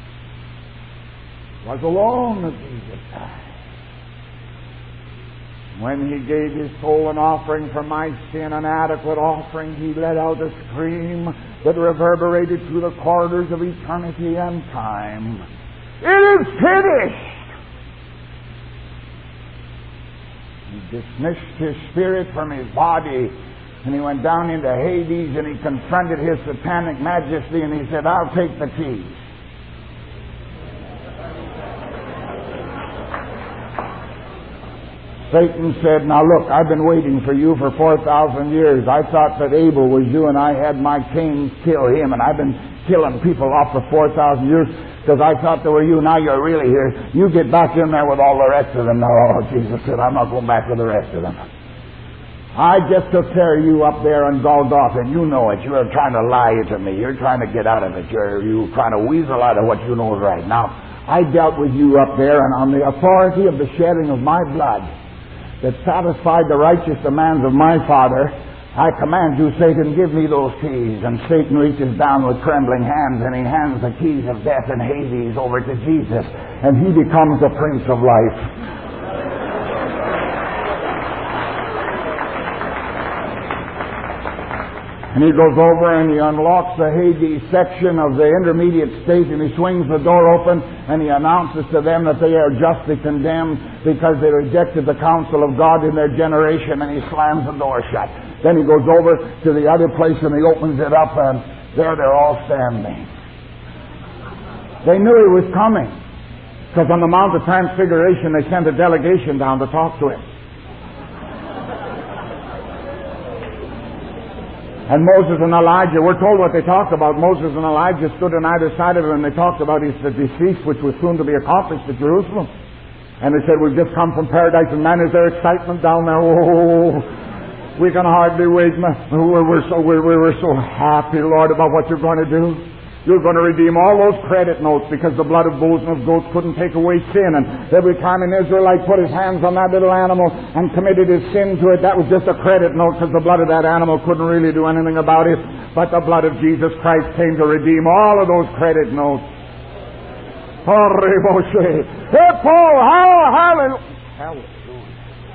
I was alone at Jesus' time. When he gave his soul an offering for my sin, an adequate offering, he let out a scream that reverberated through the corridors of eternity and time. It is finished! He dismissed his spirit from his body, and he went down into Hades, and he confronted his satanic majesty, and he said, I'll take the keys. Satan said, now look, I've been waiting for you for four thousand years. I thought that Abel was you and I had my Cain kill him, and I've been killing people off for four thousand years. because I thought they were you. Now you're really here. You get back in there with all the rest of them. No, Jesus said, I'm not going back with the rest of them. I just took care of you up there on Golgotha, and you know it. You're trying to lie to me. You're trying to get out of it. You're you trying to weasel out of what you know is right. Now, I dealt with you up there, and on the authority of the shedding of my blood that satisfied the righteous demands of my Father, I command you, Satan, give me those keys. And Satan reaches down with trembling hands, and he hands the keys of death and Hades over to Jesus, and he becomes the Prince of Life. And he goes over and he unlocks the Hades section of the intermediate state, and he swings the door open, and he announces to them that they are justly condemned because they rejected the counsel of God in their generation, and he slams the door shut. Then he goes over to the other place and he opens it up, and there they're all standing. They knew he was coming, because on the Mount of Transfiguration they sent a delegation down to talk to him. And Moses and Elijah, we're told what they talked about. Moses and Elijah stood on either side of him, and they talked about his decease, which was soon to be accomplished at Jerusalem. And they said, we've just come from paradise, and man, is there excitement down there? Oh, we can hardly wait. We're, we're, so, we're, we're so happy, Lord, about what you're going to do. You're going to redeem all those credit notes, because the blood of bulls and of goats couldn't take away sin. And every time an Israelite put his hands on that little animal and committed his sin to it, that was just a credit note, because the blood of that animal couldn't really do anything about it. But the blood of Jesus Christ came to redeem all of those credit notes. Hey, Paul, hallelujah. Hallelujah.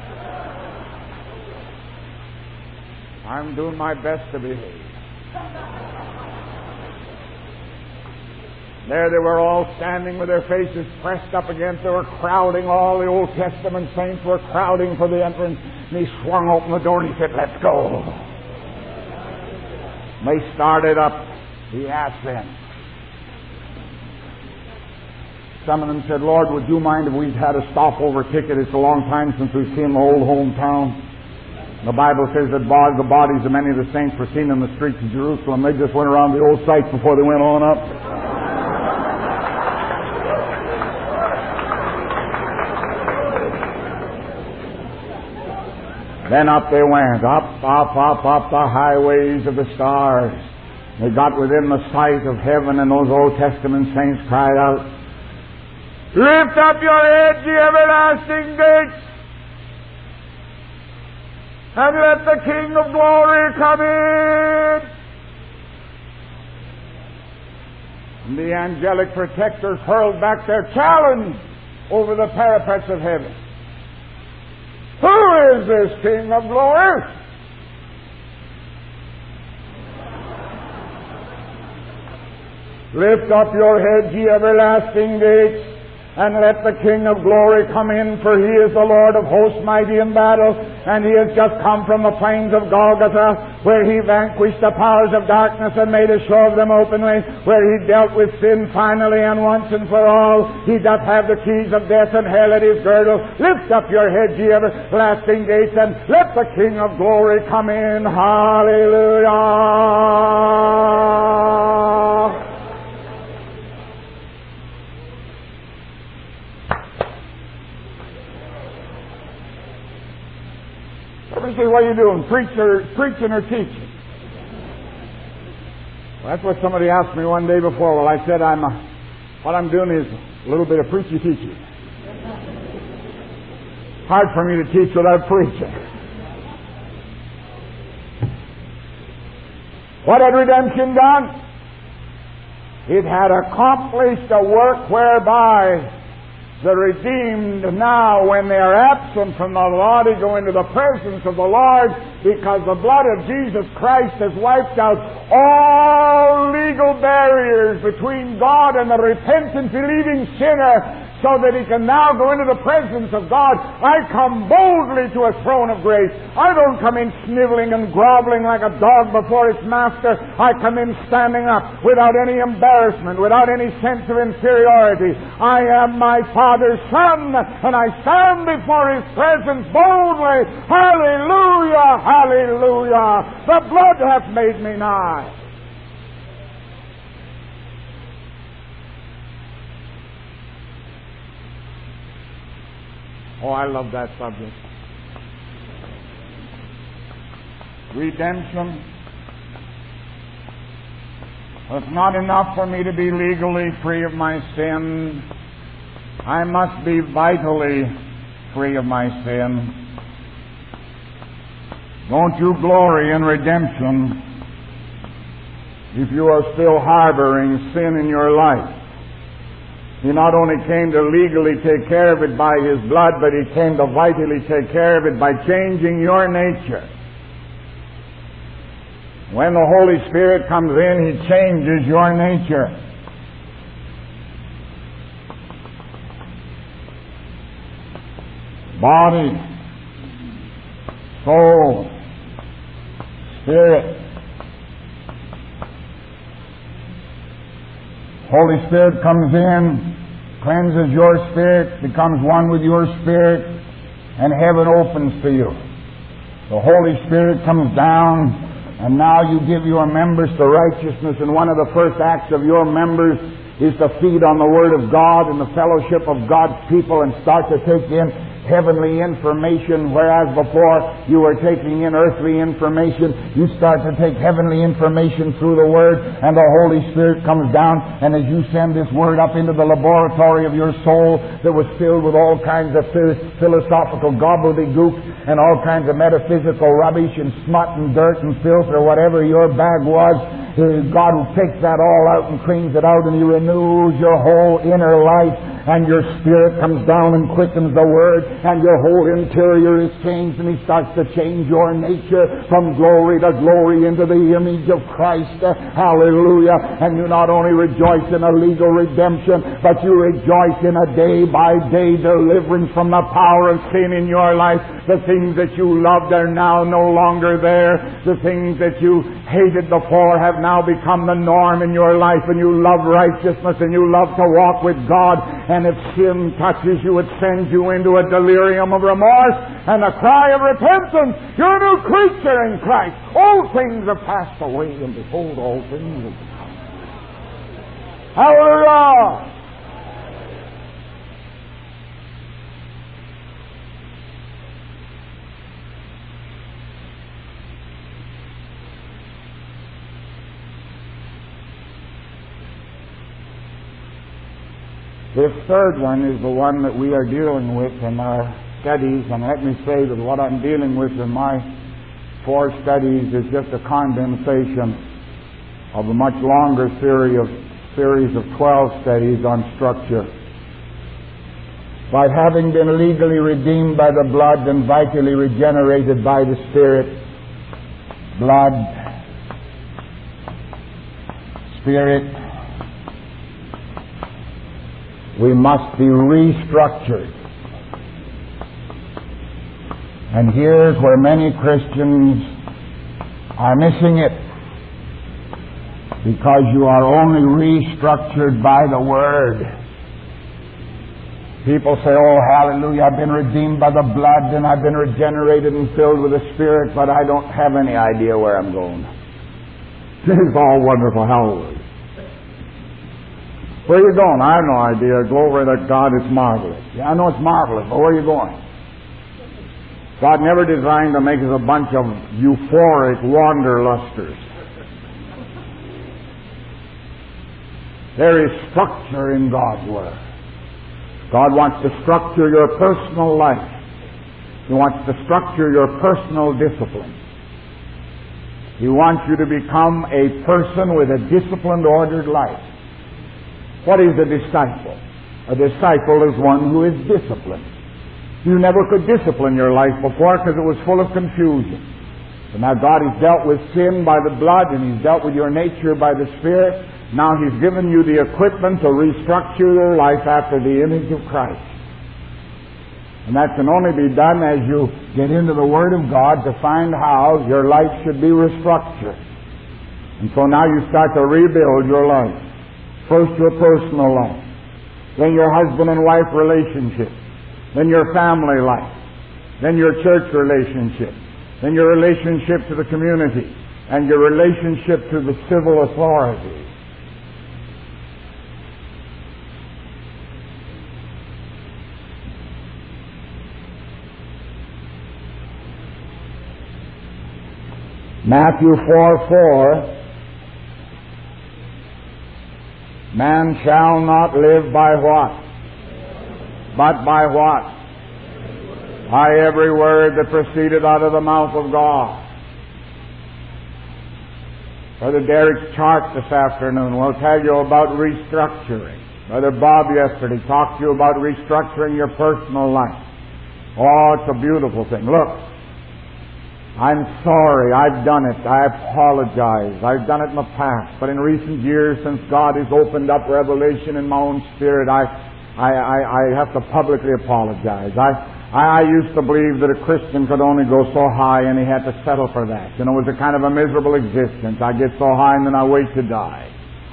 I'm doing my best to behave. There they were, all standing with their faces pressed up against. They were crowding. All the Old Testament saints were crowding for the entrance. And he swung open the door and he said, let's go. And they started up. He asked them. Some of them said, Lord, would you mind if we'd had a stopover ticket? It's a long time since we've seen the old hometown. The Bible says that the bodies of many of the saints were seen in the streets of Jerusalem. They just went around the old sites before they went on up. Then up they went, up, up, up, up the highways of the stars. They got within the sight of heaven, and those Old Testament saints cried out, lift up your heads, ye everlasting gates, and let the King of glory come in. And the angelic protectors hurled back their challenge over the parapets of heaven. Who is this King of glory? Lift up your heads, ye everlasting gates, and let the King of glory come in, for he is the Lord of hosts, mighty in battle, and he has just come from the plains of Golgotha, where he vanquished the powers of darkness and made a show of them openly, where he dealt with sin finally and once and for all. He doth have the keys of death and hell at his girdle. Lift up your heads, ye everlasting gates, and let the King of glory come in. Hallelujah! Let me see, what are you doing? Preach or, preaching or teaching? Well, that's what somebody asked me one day before. Well, I said, I'm a, what I'm doing is a little bit of preachy teaching. Hard for me to teach without preaching. What had redemption done? It had accomplished a work whereby the redeemed now, when they are absent from the body, go into the presence of the Lord, because the blood of Jesus Christ has wiped out all legal barriers between God and the repentant, believing sinner, so that he can now go into the presence of God. I come boldly to a throne of grace. I don't come in sniveling and groveling like a dog before its master. I come in standing up without any embarrassment, without any sense of inferiority. I am my Father's Son, and I stand before his presence boldly. Hallelujah! Hallelujah! The blood hath made me nigh. Oh, I love that subject. Redemption. It's not enough for me to be legally free of my sin. I must be vitally free of my sin. Don't you glory in redemption if you are still harboring sin in your life. He not only came to legally take care of it by His blood, but He came to vitally take care of it by changing your nature. When the Holy Spirit comes in, He changes your nature. Body, soul, spirit. Holy Spirit comes in, cleanses your spirit, becomes one with your spirit, and heaven opens to you. The Holy Spirit comes down, and now you give your members to righteousness, and one of the first acts of your members is to feed on the Word of God and the fellowship of God's people and start to take in heavenly information, whereas before you were taking in earthly information. You start to take heavenly information through the Word, and the Holy Spirit comes down, and as you send this Word up into the laboratory of your soul that was filled with all kinds of philosophical gobbledygook and all kinds of metaphysical rubbish and smut and dirt and filth or whatever your bag was, God takes that all out and cleans it out, and He renews your whole inner life, and your spirit comes down and quickens the Word, and your whole interior is changed, and He starts to change your nature from glory to glory into the image of Christ. Hallelujah. And you not only rejoice in a legal redemption, but you rejoice in a day-by-day deliverance from the power of sin in your life. The things that you loved are now no longer there. The things that you hated before have now become the norm in your life, and you love righteousness, and you love to walk with God. And if sin touches you, it sends you into a delirium of remorse and a cry of repentance. You're a new creature in Christ. Old things have passed away, and behold, all things have become. Hallelujah! This third one is the one that we are dealing with in our studies, and let me say that what I'm dealing with in my four studies is just a condensation of a much longer series of, series of twelve studies on structure. By having been legally redeemed by the blood and vitally regenerated by the Spirit, blood, Spirit, we must be restructured. And here's where many Christians are missing it, because you are only restructured by the Word. People say, oh, hallelujah, I've been redeemed by the blood and I've been regenerated and filled with the Spirit, but I don't have any idea where I'm going. This is all wonderful. Hallelujah. Where are you going? I have no idea. Glory to God, it's marvelous. Yeah, I know it's marvelous, but where are you going? God never designed to make us a bunch of euphoric wanderlusters. There is structure in God's Word. God wants to structure your personal life. He wants to structure your personal discipline. He wants you to become a person with a disciplined, ordered life. What is a disciple? A disciple is one who is disciplined. You never could discipline your life before because it was full of confusion. So now God has dealt with sin by the blood, and He's dealt with your nature by the Spirit. Now He's given you the equipment to restructure your life after the image of Christ. And that can only be done as you get into the Word of God to find how your life should be restructured. And so now you start to rebuild your life. First your personal life, then your husband and wife relationship, then your family life, then your church relationship, then your relationship to the community, and your relationship to the civil authorities. Matthew four four, man shall not live by what? But by what? By every word that proceeded out of the mouth of God. Brother Derrick's chart this afternoon will tell you about restructuring. Brother Bob yesterday talked to you about restructuring your personal life. Oh, it's a beautiful thing. Look, I'm sorry, I've done it. I apologize. I've done it in the past. But in recent years, since God has opened up revelation in my own spirit, I, I, I, I have to publicly apologize. I, I, I used to believe that a Christian could only go so high and he had to settle for that. You know, it was a kind of a miserable existence. I get so high and then I wait to die.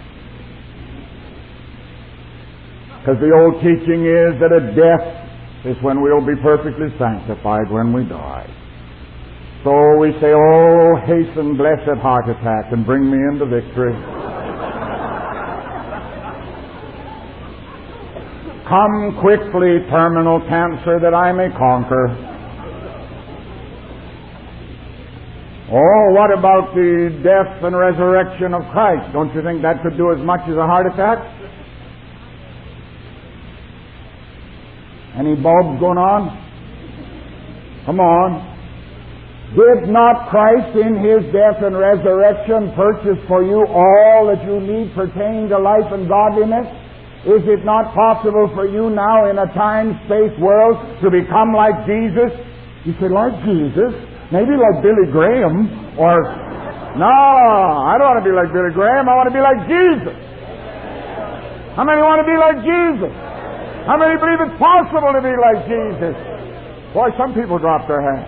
Because the old teaching is that at death is when we'll be perfectly sanctified, when we die. So we say, oh, hasten, blessed heart attack, and bring me into victory. Come quickly, terminal cancer, that I may conquer. Oh, what about the death and resurrection of Christ? Don't you think that could do as much as a heart attack? Any bulbs going on? Come on. Did not Christ in His death and resurrection purchase for you all that you need pertaining to life and godliness? Is it not possible for you now in a time-space world to become like Jesus? You say, like Jesus? Maybe like Billy Graham, or... No, I don't want to be like Billy Graham. I want to be like Jesus. How many want to be like Jesus? How many believe it's possible to be like Jesus? Boy, some people drop their hands.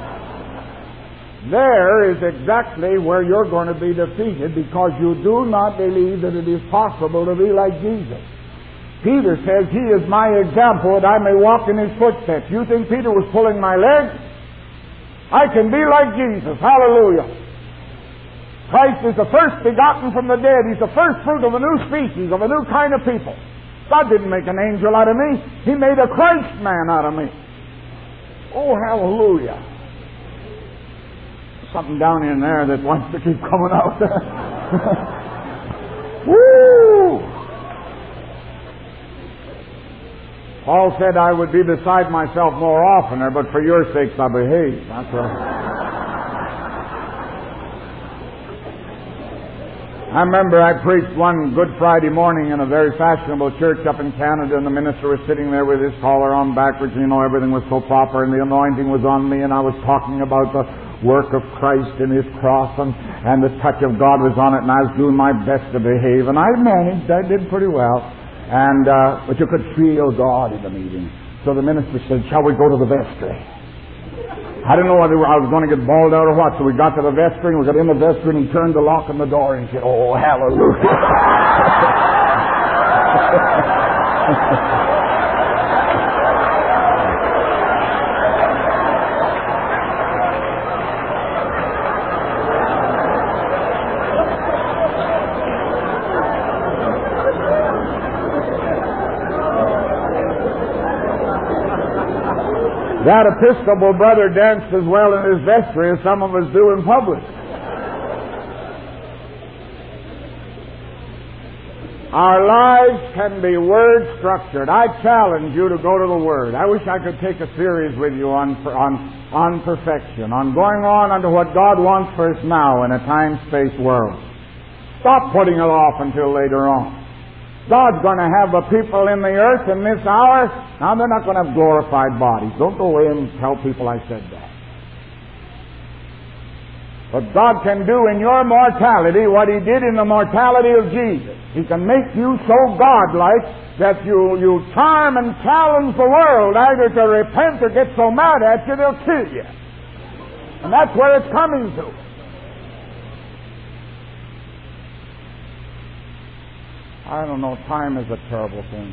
There is exactly where you're going to be defeated, because you do not believe that it is possible to be like Jesus. Peter says, He is my example that I may walk in His footsteps. You think Peter was pulling my leg? I can be like Jesus. Hallelujah. Christ is the first begotten from the dead. He's the first fruit of a new species, of a new kind of people. God didn't make an angel out of me. He made a Christ man out of me. Oh, hallelujah. Something down in there that wants to keep coming out. Woo! Paul said I would be beside myself more oftener, but for your sakes I behave. That's right. I remember I preached one Good Friday morning in a very fashionable church up in Canada, and the minister was sitting there with his collar on backwards, and you know, everything was so proper, and the anointing was on me, and I was talking about the work of Christ and His cross, and, and the touch of God was on it, and I was doing my best to behave, and I managed. I did pretty well. And uh, but you could feel God in the meeting. So the minister said, shall we go to the vestry? I didn't know whether I was going to get bawled out or what. So we got to the vestry, and we got in the vestry, and he turned the lock on the door, and he said, oh, hallelujah. That Episcopal brother danced as well in his vestry as some of us do in public. Our lives can be word structured. I challenge you to go to the Word. I wish I could take a series with you on on on perfection, on going on unto what God wants for us now in a time-space world. Stop putting it off until later on. God's going to have a people in the earth in this hour. Now, they're not going to have glorified bodies. Don't go away and tell people I said that. But God can do in your mortality what He did in the mortality of Jesus. He can make you so godlike that you, you charm and challenge the world either to repent or get so mad at you they'll kill you. And that's where it's coming to. I don't know, time is a terrible thing.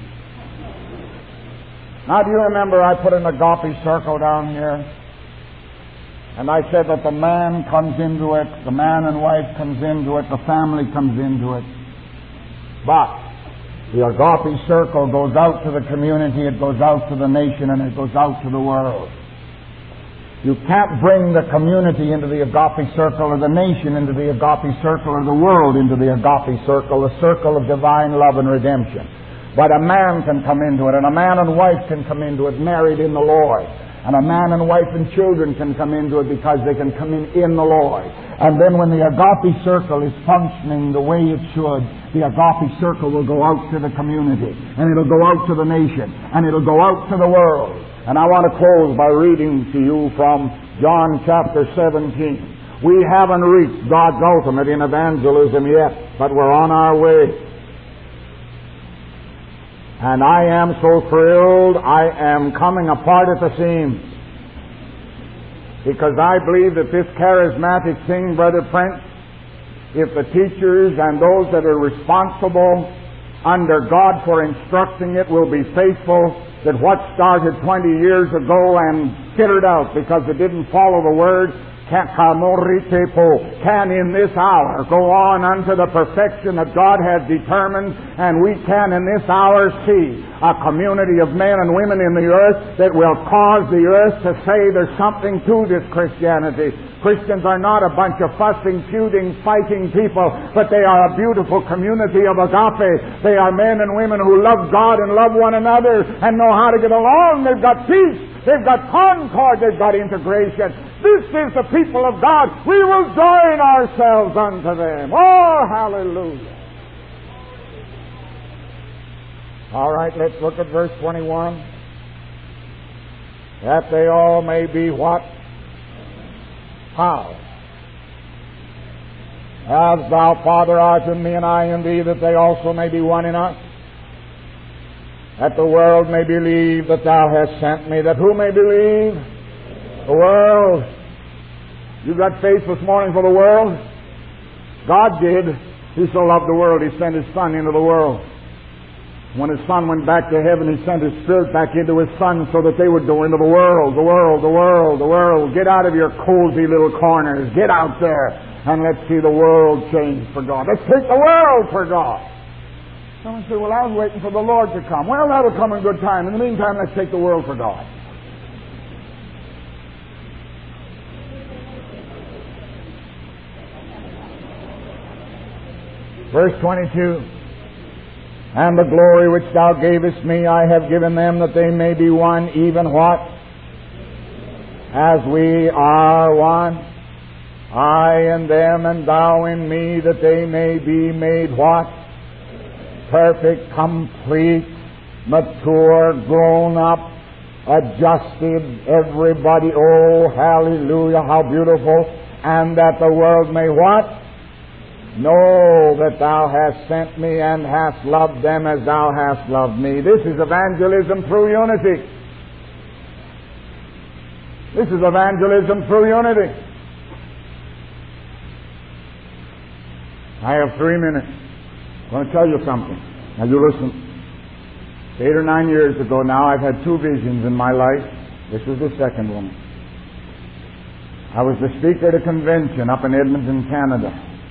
Now, do you remember I put an agape circle down here? And I said that the man comes into it, the man and wife comes into it, the family comes into it. But the agape circle goes out to the community, it goes out to the nation, and it goes out to the world. You can't bring the community into the agape circle, or the nation into the agape circle, or the world into the agape circle, the circle of divine love and redemption. But a man can come into it, and a man and wife can come into it, married in the Lord. And a man and wife and children can come into it because they can come in in the Lord. And then when the agape circle is functioning the way it should, the agape circle will go out to the community, and it'll go out to the nation, and it'll go out to the world. And I want to close by reading to you from John chapter seventeen. We haven't reached God's ultimate in evangelism yet, but we're on our way. And I am so thrilled, I am coming apart at the seams. Because I believe that this charismatic thing, Brother Prince, if the teachers and those that are responsible under God for instructing it will be faithful, that what started twenty years ago and fittered out because it didn't follow the Word, can in this hour go on unto the perfection that God has determined, and we can in this hour see a community of men and women in the earth that will cause the earth to say there's something to this Christianity. Christians are not a bunch of fussing, feuding, fighting people, but they are a beautiful community of agape. They are men and women who love God and love one another and know how to get along. They've got peace. They've got concord. They've got integration. This is the people of God. We will join ourselves unto them. Oh, hallelujah. All right, let's look at verse twenty-one. That they all may be what? How? As thou, Father, art in me, and I in thee, that they also may be one in us. That the world may believe that thou hast sent me. That who may believe? The world. You got faith this morning for the world? God did. He so loved the world, He sent His Son into the world. When His Son went back to heaven, He sent His Spirit back into His Son so that they would go into the world, the world, the world, the world. Get out of your cozy little corners. Get out there and let's see the world change for God. Let's take the world for God. Someone said, well, I was waiting for the Lord to come. Well, that'll come in good time. In the meantime, let's take the world for God. Verse twenty-two. And the glory which thou gavest me I have given them, that they may be one, even what? As we are one. I in them, and thou in me, that they may be made what? Perfect, complete, mature, grown up, adjusted, everybody. Oh, hallelujah, how beautiful. And that the world may what? Know that thou hast sent me and hast loved them as thou hast loved me. This is evangelism through unity. This is evangelism through unity. I have three minutes. I'm going to tell you something. Now you listen. Eight or nine years ago now, I've had two visions in my life. This was the second one. I was the speaker at a convention up in Edmonton, Canada.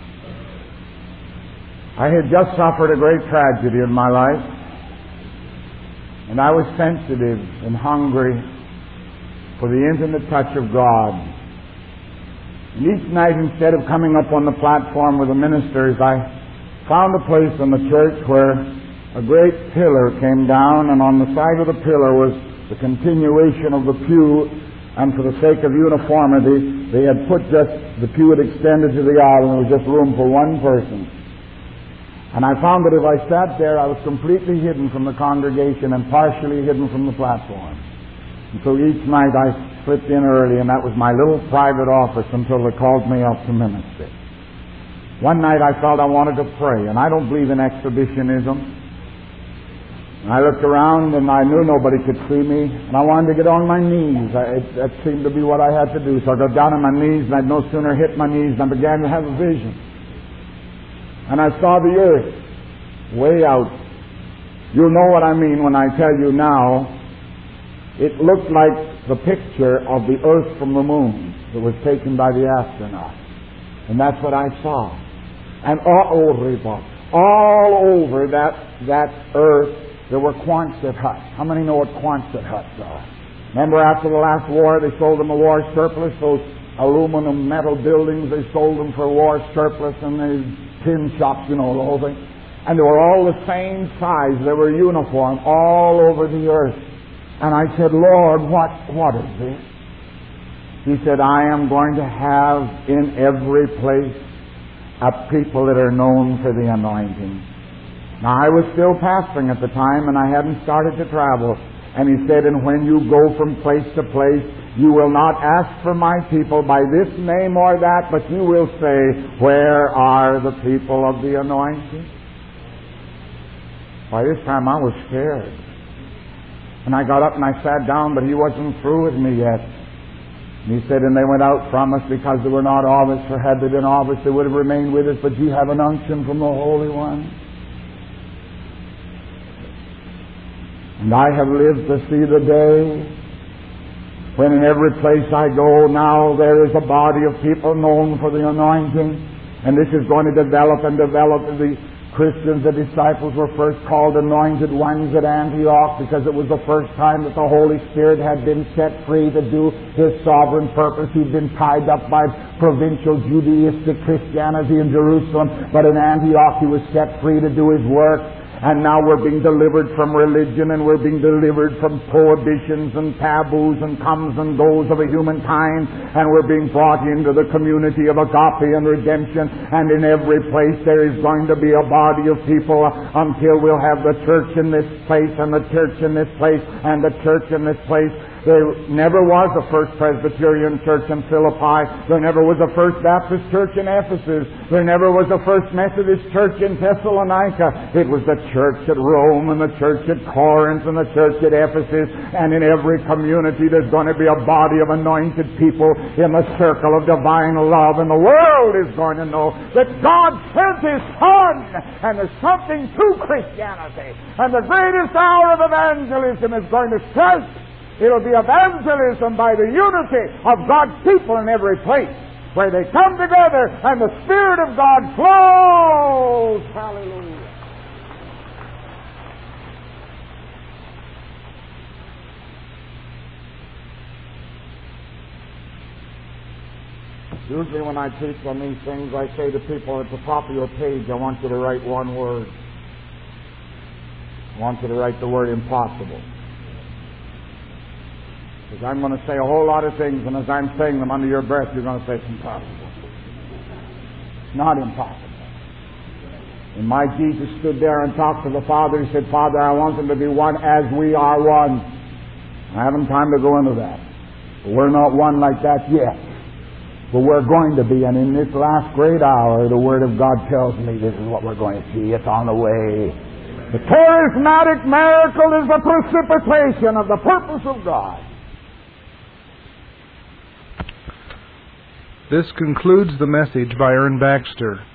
I had just suffered a great tragedy in my life, and I was sensitive and hungry for the intimate touch of God. And each night, instead of coming up on the platform with the ministers, I found a place in the church where a great pillar came down, and on the side of the pillar was the continuation of the pew, and for the sake of uniformity, they had put just, the pew had extended to the aisle, and there was just room for one person. And I found that if I sat there, I was completely hidden from the congregation and partially hidden from the platform. And so each night I slipped in early, and that was my little private office until they called me up to minister. One night I felt I wanted to pray, and I don't believe in exhibitionism. And I looked around, and I knew nobody could see me, and I wanted to get on my knees. I, it, that seemed to be what I had to do. So I got down on my knees, and I'd no sooner hit my knees than I began to have a vision. And I saw the earth way out. You'll know what I mean when I tell you now. It looked like the picture of the earth from the moon that was taken by the astronaut. And that's what I saw. And all over, all over that, that earth, there were Quonset huts. How many know what Quonset huts are? Remember after the last war, they sold them a war surplus, those aluminum metal buildings, they sold them for war surplus, and the tin shops, you know, the whole thing. And they were all the same size. They were uniform all over the earth. And I said, Lord, what, what is this? He said, I am going to have in every place a people that are known for the anointing. Now, I was still pastoring at the time, and I hadn't started to travel. And he said, and when you go from place to place, you will not ask for my people by this name or that, but you will say, where are the people of the anointing? By this time I was scared. And I got up and I sat down, but he wasn't through with me yet. And he said, and they went out from us because they were not of us, for had they been of us, they would have remained with us, but ye have an unction from the Holy One. And I have lived to see the day when in every place I go now there is a body of people known for the anointing. And this is going to develop and develop. The Christians, the disciples, were first called anointed ones at Antioch because it was the first time that the Holy Spirit had been set free to do His sovereign purpose. He'd been tied up by provincial Judaistic Christianity in Jerusalem, but in Antioch He was set free to do His work. And now we're being delivered from religion, and we're being delivered from prohibitions and taboos and comes and goes of a humankind, and we're being brought into the community of agape and redemption. And in every place there is going to be a body of people until we'll have the church in this place and the church in this place and the church in this place. There never was a First Presbyterian Church in Philippi. There never was a First Baptist Church in Ephesus. There never was a First Methodist Church in Thessalonica. It was the church at Rome and the church at Corinth and the church at Ephesus. And in every community there's going to be a body of anointed people in the circle of divine love. And the world is going to know that God sent His Son. And there's something to Christianity. And the greatest hour of evangelism is going to start. It'll be evangelism by the unity of God's people in every place, where they come together and the Spirit of God flows. Hallelujah. Usually when I teach on these things, I say to people, at the top of your page, I want you to write one word. I want you to write the word impossible. Because I'm going to say a whole lot of things, and as I'm saying them under your breath, you're going to say it's impossible. It's not impossible. And my Jesus stood there and talked to the Father. He said, Father, I want them to be one as we are one. I haven't time to go into that. But we're not one like that yet. But we're going to be, and in this last great hour, the Word of God tells me this is what we're going to see. It's on the way. The charismatic miracle is the precipitation of the purpose of God. This concludes the message by Ern Baxter.